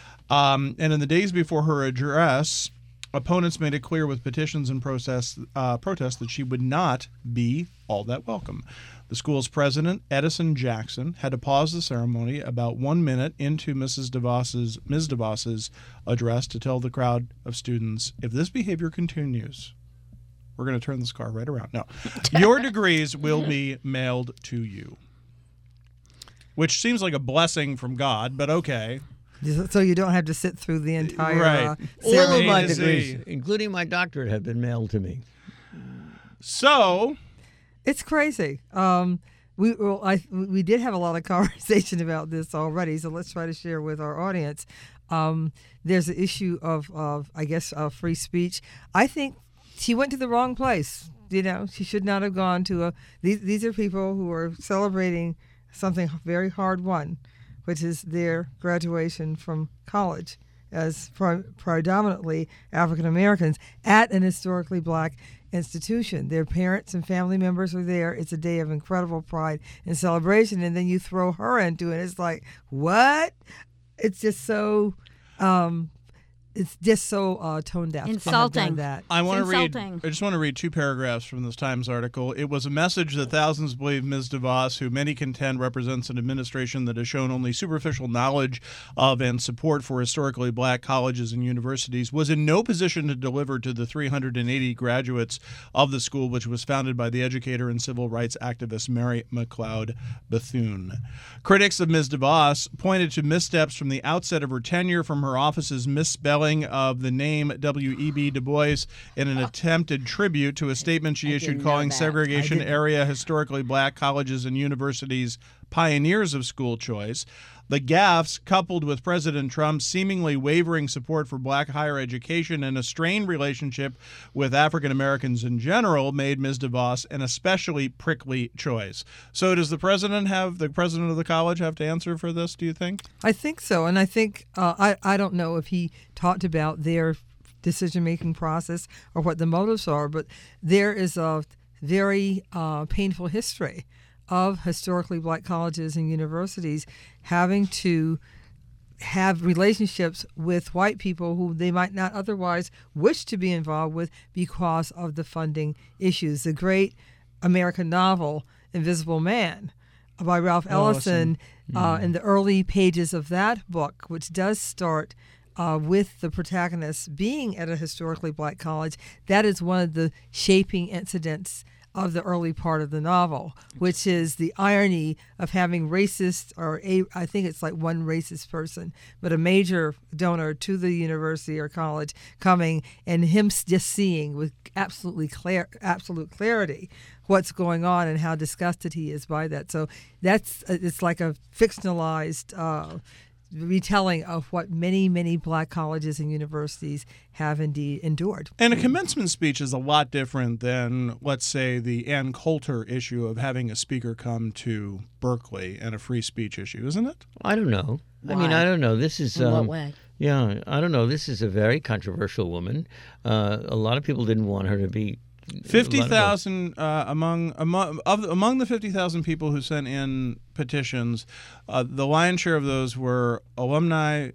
Um, and in the days before her address, opponents made it clear with petitions and protests, uh, protests that she would not be all that welcome. The school's president, Edison Jackson, had to pause the ceremony about one minute into Missus DeVos's, Miz DeVos's address to tell the crowd of students, if this behavior continues, we're going to turn this car right around. No, your degrees will be mailed to you. Which seems like a blessing from God, but okay. so you don't have to sit through the entire Right. uh, All of ceremony. my A to Z. degrees, including my doctorate, have been mailed to me. So, It's crazy. Um, we well, I we did have a lot of conversation about this already, so let's try to share with our audience. Um, there's the issue of, of I guess, uh, free speech. I think she went to the wrong place. You know, she should not have gone to a. These these are people who are celebrating something very hard won, which is their graduation from college as pre- predominantly African Americans at an historically black institution. Their parents and family members are there. It's a day of incredible pride and celebration, and then you throw her into it. It's like, what? It's just so. Um, It's just so uh, tone deaf. Insulting. That. I want to read. insulting. I just want to read two paragraphs from this Times article. It was a message that thousands believe Miz DeVos, who many contend represents an administration that has shown only superficial knowledge of and support for historically black colleges and universities, was in no position to deliver to the three hundred eighty graduates of the school, which was founded by the educator and civil rights activist Mary McLeod Bethune. Critics of Miz DeVos pointed to missteps from the outset of her tenure, from her office's misspelling of the name W E B Du Bois in an attempted tribute to a statement she I issued didn't know calling that. segregation area historically black colleges and universities pioneers of school choice. The gaffes, coupled with President Trump's seemingly wavering support for black higher education and a strained relationship with African Americans in general, made Miz DeVos an especially prickly choice. So does the president have, the president of the college have to answer for this, do you think? I think so. And I think, uh, I, I don't know if he talked about their decision-making process or what the motives are, but there is a very uh, painful history of historically black colleges and universities having to have relationships with white people who they might not otherwise wish to be involved with because of the funding issues. The great American novel, Invisible Man, by Ralph Ellison, uh, in the early pages of that book, which does start uh, with the protagonist being at a historically black college, that is one of the shaping incidents of the early part of the novel, which is the irony of having racist, or a, I think it's like one racist person, but a major donor to the university or college coming, and him just seeing with absolutely clear, absolute clarity what's going on and how disgusted he is by that. So that's, it's like a fictionalized uh, retelling of what many, many black colleges and universities have indeed endured. And a commencement speech is a lot different than, let's say, the Ann Coulter issue of having a speaker come to Berkeley and a free speech issue, isn't it? I don't know. I mean, Why? I don't know. This is In um, what way? Yeah, I don't know. This is a very controversial woman. Uh, a lot of people didn't want her to be. Fifty thousand uh, among among of among the fifty thousand people who sent in petitions, uh, the lion's share of those were alumni,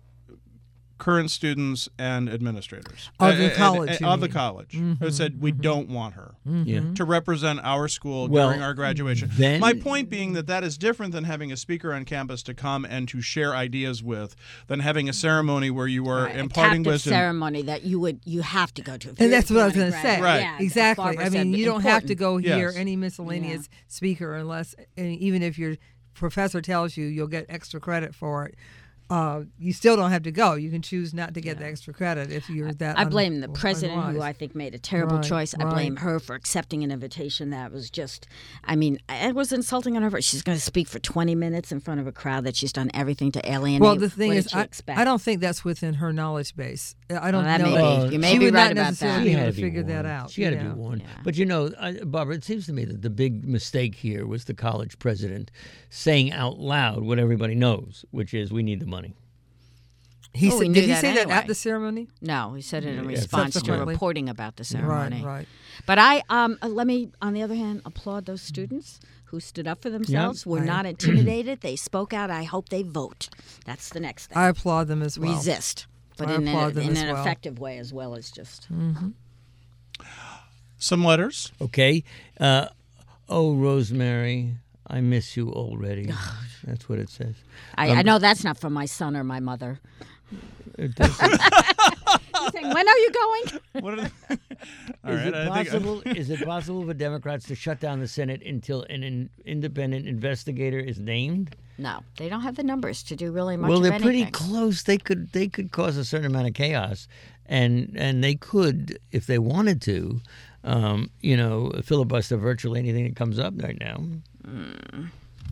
current students, and administrators Of the Uh, college, and- you of the mean. college, who said we don't want her Yeah. to represent our school Well, during our graduation. then- My point being that that is different than having a speaker on campus to come and to share ideas with, than having a ceremony where you are Right, a imparting captive wisdom. ceremony that you would you have to go to. If And you're that's what I was going going to say. Right. Yeah, as Exactly. Barbara I mean, said, you don't have to important. go hear Yes. any miscellaneous speaker unless, and even if your professor tells you you'll get extra credit for it. Uh, you still don't have to go. You can choose not to get the extra credit if you're that. I un- blame the president, who unwise. I think made a terrible Right, choice. I blame right. her for accepting an invitation that was just, I mean, it was insulting on her part. She's going to speak for twenty minutes in front of a crowd that she's done everything to alienate. Well, the thing what is, did she I, expect? I don't think that's within her knowledge base. I don't Well, that know. may be. You she may be would right not about necessarily that. be She able had to to be figure that warned. out. She had you to be know. warned. Yeah. But you know, I, Barbara, it seems to me that the big mistake here was the college president saying out loud what everybody knows, which is we need the money. He Oh, said, we knew did he that say that anyway. at the ceremony? No, he said it in Yeah, response to subsequently. reporting about the ceremony. Right, right. But I, um, uh, let me, on the other hand, applaud those students who stood up for themselves, were I- not intimidated. They spoke out. I hope they vote. That's the next thing. I applaud them as well. Resist, but I in, applaud a, them in as an well. effective way as well as just. Some letters. Okay. Uh, oh, Rosemary, I miss you already. That's what it says. I, Um, I know that's not from my son or my mother. It doesn't- He's saying, when are you going? What are the, all Is right, it I think- possible? Is it possible for Democrats to shut down the Senate until an in, independent investigator is named? No, they don't have the numbers to do really much well, of they're anything. pretty close. They could they could cause a certain amount of chaos, and and they could, if they wanted to, um, you know, filibuster virtually anything that comes up right now.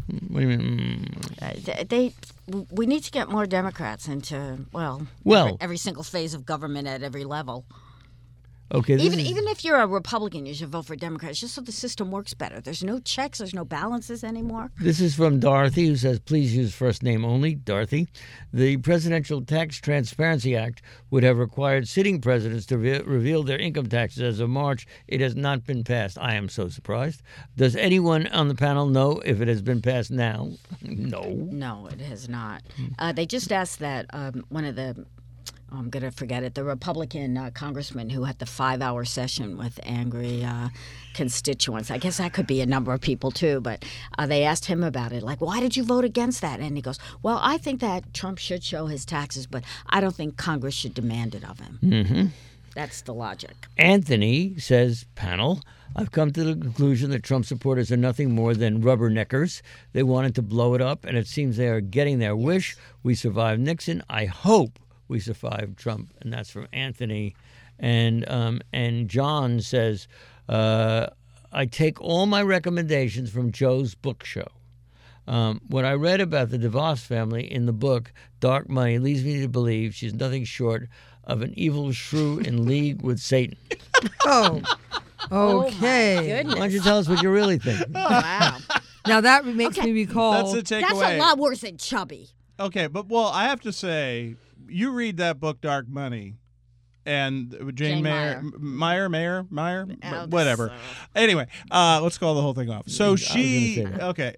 What do you mean? Mm. Uh, they, we need to get more Democrats into well, Well- every, every single phase of government at every level. Okay. this Even is- even if you're a Republican, you should vote for Democrats just so the system works better. There's no checks, there's no balances anymore. This is from Dorothy, who says, please use first name only. Dorothy. The Presidential Tax Transparency Act would have required sitting presidents to re- reveal their income taxes as of March. It has not been passed. I am so surprised. Does anyone on the panel know if it has been passed now? No. No, it has not. Uh, they just asked that um, one of the Oh, I'm going to forget it. The Republican uh, congressman who had the five-hour session with angry uh, constituents. I guess that could be a number of people, too. But uh, they asked him about it. Like, why did you vote against that? And he goes, well, I think that Trump should show his taxes, but I don't think Congress should demand it of him. Mm-hmm. That's the logic. Anthony says, panel, I've come to the conclusion that Trump supporters are nothing more than rubberneckers. They wanted to blow it up, and it seems they are getting their wish. We survived Nixon. I hope we survived Trump. And that's from Anthony. And um, and John says, uh, I take all my recommendations from Joe's book show. Um, what I read about the DeVos family in the book, Dark Money, leads me to believe she's nothing short of an evil shrew in league with Satan. Oh, Oh, okay. my Why goodness. don't you tell us what you really think? Wow. Now that makes Okay. me recall. That's the That's takeaway. a lot worse than Chubby. Okay, but well, I have to say, you read that book, Dark Money, and Jane, Jane Mayer, Meyer. Meyer, Mayer, Meyer, Alex, whatever. uh, Anyway, uh, let's call the whole thing off. So was she, gonna okay,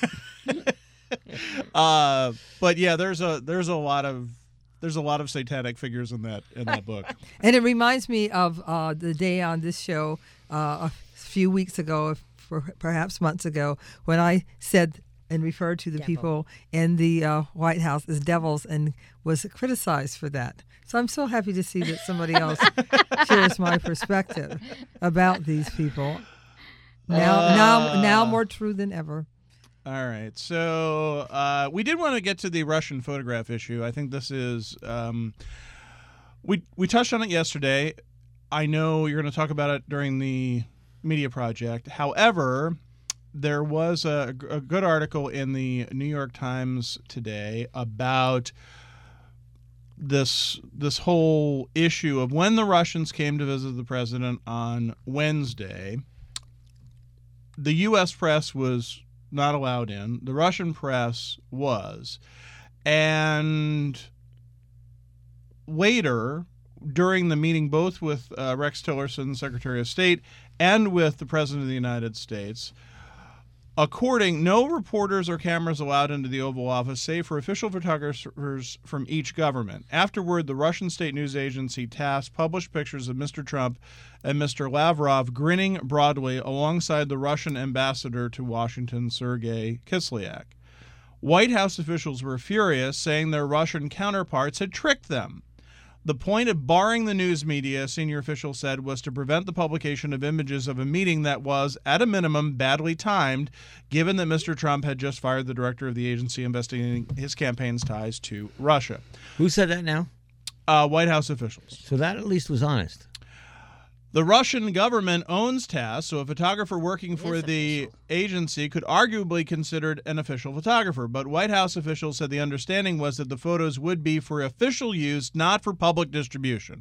uh, but yeah, there's a there's a lot of there's a lot of satanic figures in that in that book. And it reminds me of uh, the day on this show uh, a few weeks ago, if for perhaps months ago, when I said and referred to the Devil. people in the uh, White House as devils and was criticized for that. So I'm so happy to see that somebody else shares my perspective about these people. Now, Uh. now, now more true than ever. All right, so uh, we did want to get to the Russian photograph issue. I think this is um, we we touched on it yesterday. I know you're going to talk about it during the media project. However, there was a, a good article in the New York Times today about this this whole issue of when the Russians came to visit the president on Wednesday. The U S press was not allowed in. The Russian press was. And later, during the meeting, both with uh, Rex Tillerson, Secretary of State, and with the President of the United States, according, no reporters or cameras allowed into the Oval Office, save for official photographers from each government. Afterward, the Russian state news agency TASS published pictures of Mister Trump and Mister Lavrov grinning broadly alongside the Russian ambassador to Washington, Sergei Kislyak. White House officials were furious, saying their Russian counterparts had tricked them. The point of barring the news media, senior officials said, was to prevent the publication of images of a meeting that was, at a minimum, badly timed, given that Mister Trump had just fired the director of the agency investigating his campaign's ties to Russia. Who said that now? Uh, White House officials. So that at least was honest. The Russian government owns TASS, so a photographer working for is the official. agency could arguably be considered an official photographer. But White House officials said the understanding was that the photos would be for official use, not for public distribution.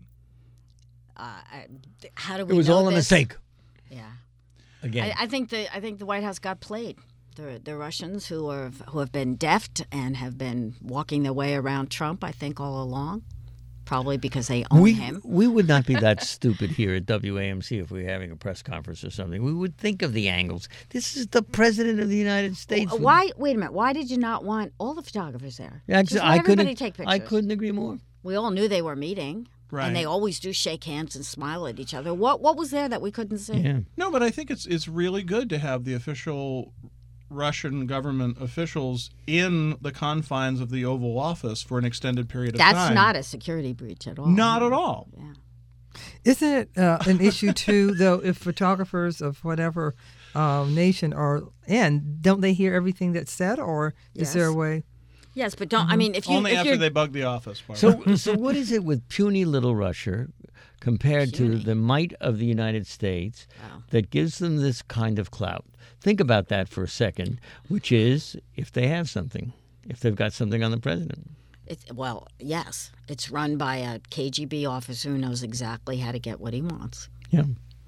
Uh, I- how do we It was know all a this? mistake. Yeah. Again. I, I think the I think the White House got played. The the Russians who are who have been deft and have been walking their way around Trump, I think, all along, probably because they own we, him. we would not be that stupid here at W A M C if we were having a press conference or something. We would think of the angles. This is the President of the United States. Uh, Why? Wait a minute. Why did you not want all the photographers there? Yeah, Just let I everybody couldn't, take pictures. I couldn't agree more. We all knew they were meeting, Right. and they always do shake hands and smile at each other. What What was there that we couldn't see? Yeah. No, but I think it's it's really good to have the official Russian government officials in the confines of the Oval Office for an extended period of That's time. not a security breach at all. Not at all. Yeah. Isn't it uh, an issue too, though, if photographers of whatever um, nation are in, don't they hear everything that's said, or is there a Yes. way? Yes, but don't. I mean, if you Only if after you're, they bug the office. Barbara. So, so what is it with puny little Russia compared Puny. to the might of the United States Wow. that gives them this kind of clout. Think about that for a second, which is if they have something, if they've got something on the president. It's, well, yes. It's run by a K G B officer who knows exactly how to get what he wants. Yeah.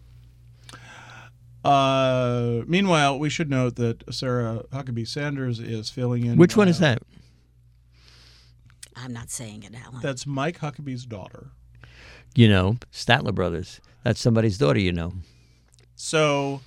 Uh, meanwhile, we should note that Sarah Huckabee Sanders is filling in. Which one uh, is that? I'm not saying it, Alan. That's Mike Huckabee's daughter. You know, Statler Brothers. That's somebody's daughter, you know. So,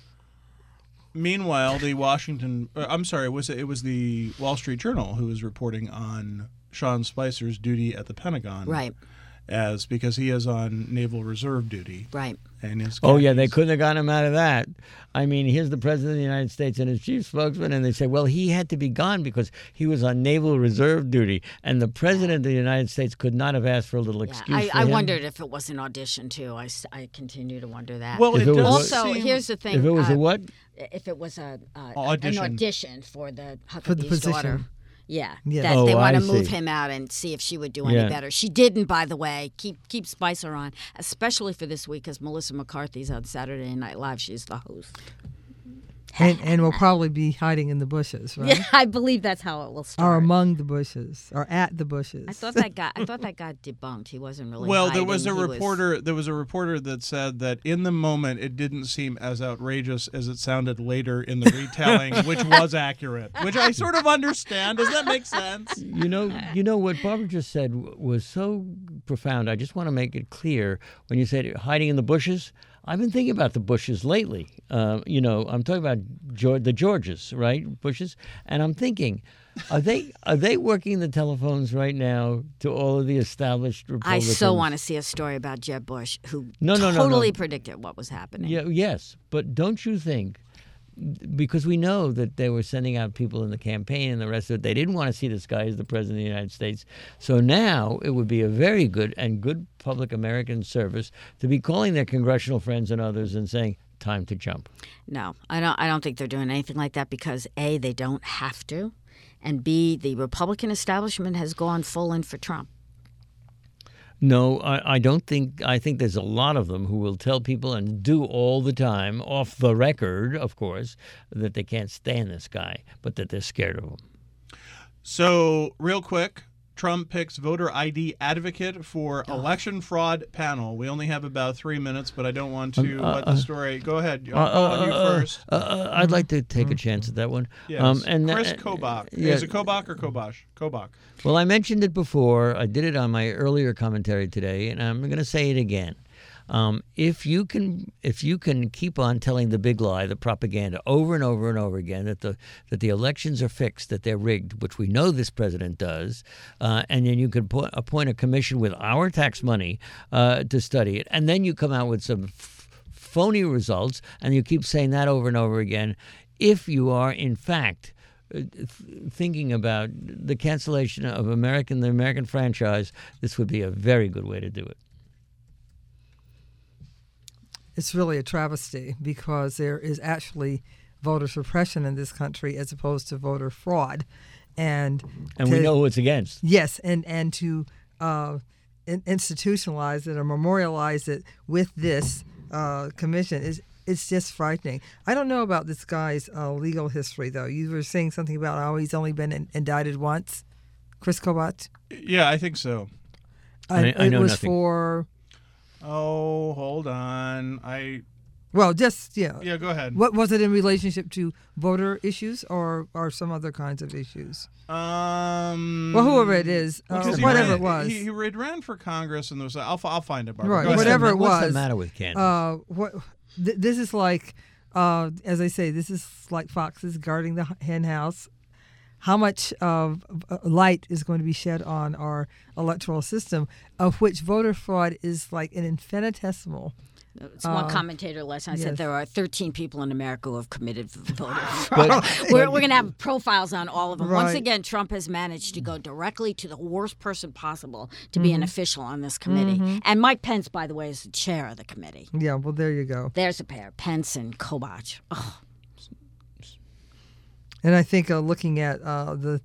meanwhile, the Washington, uh, I'm sorry, it was it was the Wall Street Journal who was reporting on Sean Spicer's duty at the Pentagon, Right, As because he is on Naval Reserve duty, right. and his Oh, yeah, they khakis- couldn't have gotten him out of that. I mean, here's the President of the United States and his chief spokesman, and they say, well, he had to be gone because he was on Naval Reserve duty, and the President of the United States could not have asked for a little Yeah, excuse I, for I him. wondered if it was an audition too. I, s- I continue to wonder that. Well, If it it was- does also, seem- here's the thing: If it was uh, a what? if it was a uh, Audition. an audition for the For the Huckabee's daughter. position. Yeah, Yes. that Oh, they want I to move see. him out and see if she would do any Yeah. better. She didn't, by the way. Keep keep Spicer on, especially for this week, because Melissa McCarthy's on Saturday Night Live. She's the host. And, and will probably be hiding in the bushes, right? Yeah, I believe that's how it will Or start. among the bushes, or at the bushes. I thought that got I thought that got debunked. He wasn't really. Well, there hiding. was a He reporter. There was a reporter that said that in the moment it didn't seem as outrageous as it sounded later in the retelling, which was accurate. Which I sort of understand. Does that make sense? You know, you know what Barbara just said w- was so profound. I just want to make it clear when you said hiding in the bushes. I've been thinking about the bushes lately. Uh, you know, I'm talking about George, the Georges, right? Bushes, and I'm thinking, are they are they working the telephones right now to all of the established I Republicans? so want to see a story about Jeb Bush, who No, no, no, no. totally predicted what was happening. Yeah, yes, but don't you think? Because we know that they were sending out people in the campaign and the rest of it. They didn't want to see this guy as the president of the United States. So now it would be a very good and good public American service to be calling their congressional friends and others and saying, time to jump. No, I don't. I don't think they're doing anything like that because A, they don't have to, and B, the Republican establishment has gone full in for Trump. No, I, I don't think, I think there's a lot of them who will tell people and do all the time, off the record, of course, that they can't stand this guy, but that they're scared of him. So, real quick, Trump picks voter I D advocate for election fraud panel. We only have about three minutes, but I don't want to uh, let the uh, story go ahead. Uh, I'll call on you uh, first. uh, uh, I'd like to take a chance at that one. Yes. Um, and Chris uh, Kobach. yeah. Is it Kobach or Kobosh? Kobach. Well, I mentioned it before. I did it on my earlier commentary today, and I'm going to say it again. Um, if you can, if you can keep on telling the big lie, the propaganda, over and over and over again, that the that the elections are fixed, that they're rigged, which we know this president does, uh, and then you could po- appoint a commission with our tax money uh, to study it, and then you come out with some f- phony results, and you keep saying that over and over again. If you are, in fact, uh, th- thinking about the cancellation of American the American franchise, this would be a very good way to do it. It's really a travesty because there is actually voter suppression in this country as opposed to voter fraud, and And to- we know who it's against. yes, and and to uh, in- institutionalize it or memorialize it with this uh, commission is it's just frightening. I don't know about this guy's uh, legal history though. You were saying something about how he's only been in- indicted once, Chris Kobach. Yeah, I think so. I- I it know was nothing. for Oh, hold on. I well, just yeah. yeah. Go ahead. What was it in relationship to voter issues or or some other kinds of issues? Um. Well, whoever it is, uh, because he whatever ran- it was. he, he ran for Congress, and there was. I'll I'll find it. Barbara. Right, Go ahead. whatever it What's the was, matter with Kansas? Uh, what th- this is like, uh, as I say, this is like foxes guarding the hen house. How much of uh, light is going to be shed on our electoral system, of which voter fraud is like an infinitesimal. It's one commentator last night said yes. there are thirteen people in America who have committed voter fraud. we're we're going to have profiles on all of them. Once Right. again, Trump has managed to go directly to the worst person possible to be an official on this committee. And Mike Pence, by the way, is the chair of the committee. Yeah, well, there you go. There's a pair, Pence and Kobach. Oh, And I think uh, looking at uh, the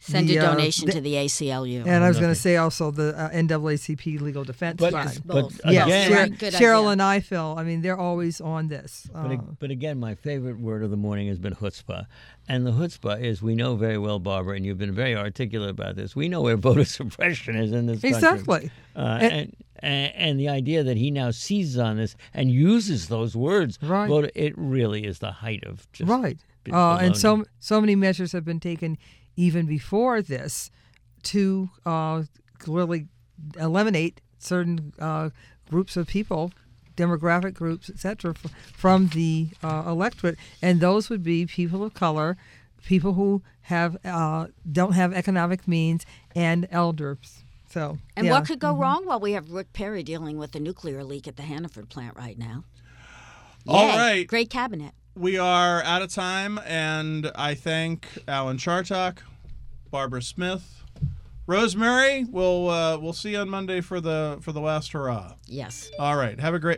Send the, a uh, donation the- to the A C L U. And I was going Okay. to say also the uh, N double A C P Legal Defense But- Fund. but Both. Yeah, again- Sher- Right, good Cheryl idea. and I, Phil. I mean, they're always on this. But, Uh, ag- but again, my favorite word of the morning has been chutzpah. And the chutzpah is, we know very well, Barbara, and you've been very articulate about this, we know where voter suppression is in this country. exactly. Uh, And- and, and and the idea that he now seizes on this and uses those words, Right. voter, it really is the height of just Right. b- Uh, and baloney. so so many measures have been taken even before this to uh, really eliminate certain uh, groups of people, demographic groups, et cetera, f- from the uh, electorate. And those would be people of color, people who have uh, don't have economic means, and elders. So, And yeah. what could go wrong? Well, we have Rick Perry dealing with the nuclear leak at the Hannaford plant right now. All Yay. right. Great cabinet. We are out of time, and I thank Alan Chartok, Barbara Smith, Rosemary. We'll uh, we'll see you on Monday for the for the last hurrah. Yes. All right. Have a great.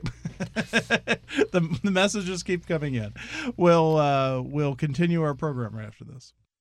the the messages keep coming in. We'll uh, we'll continue our program right after this.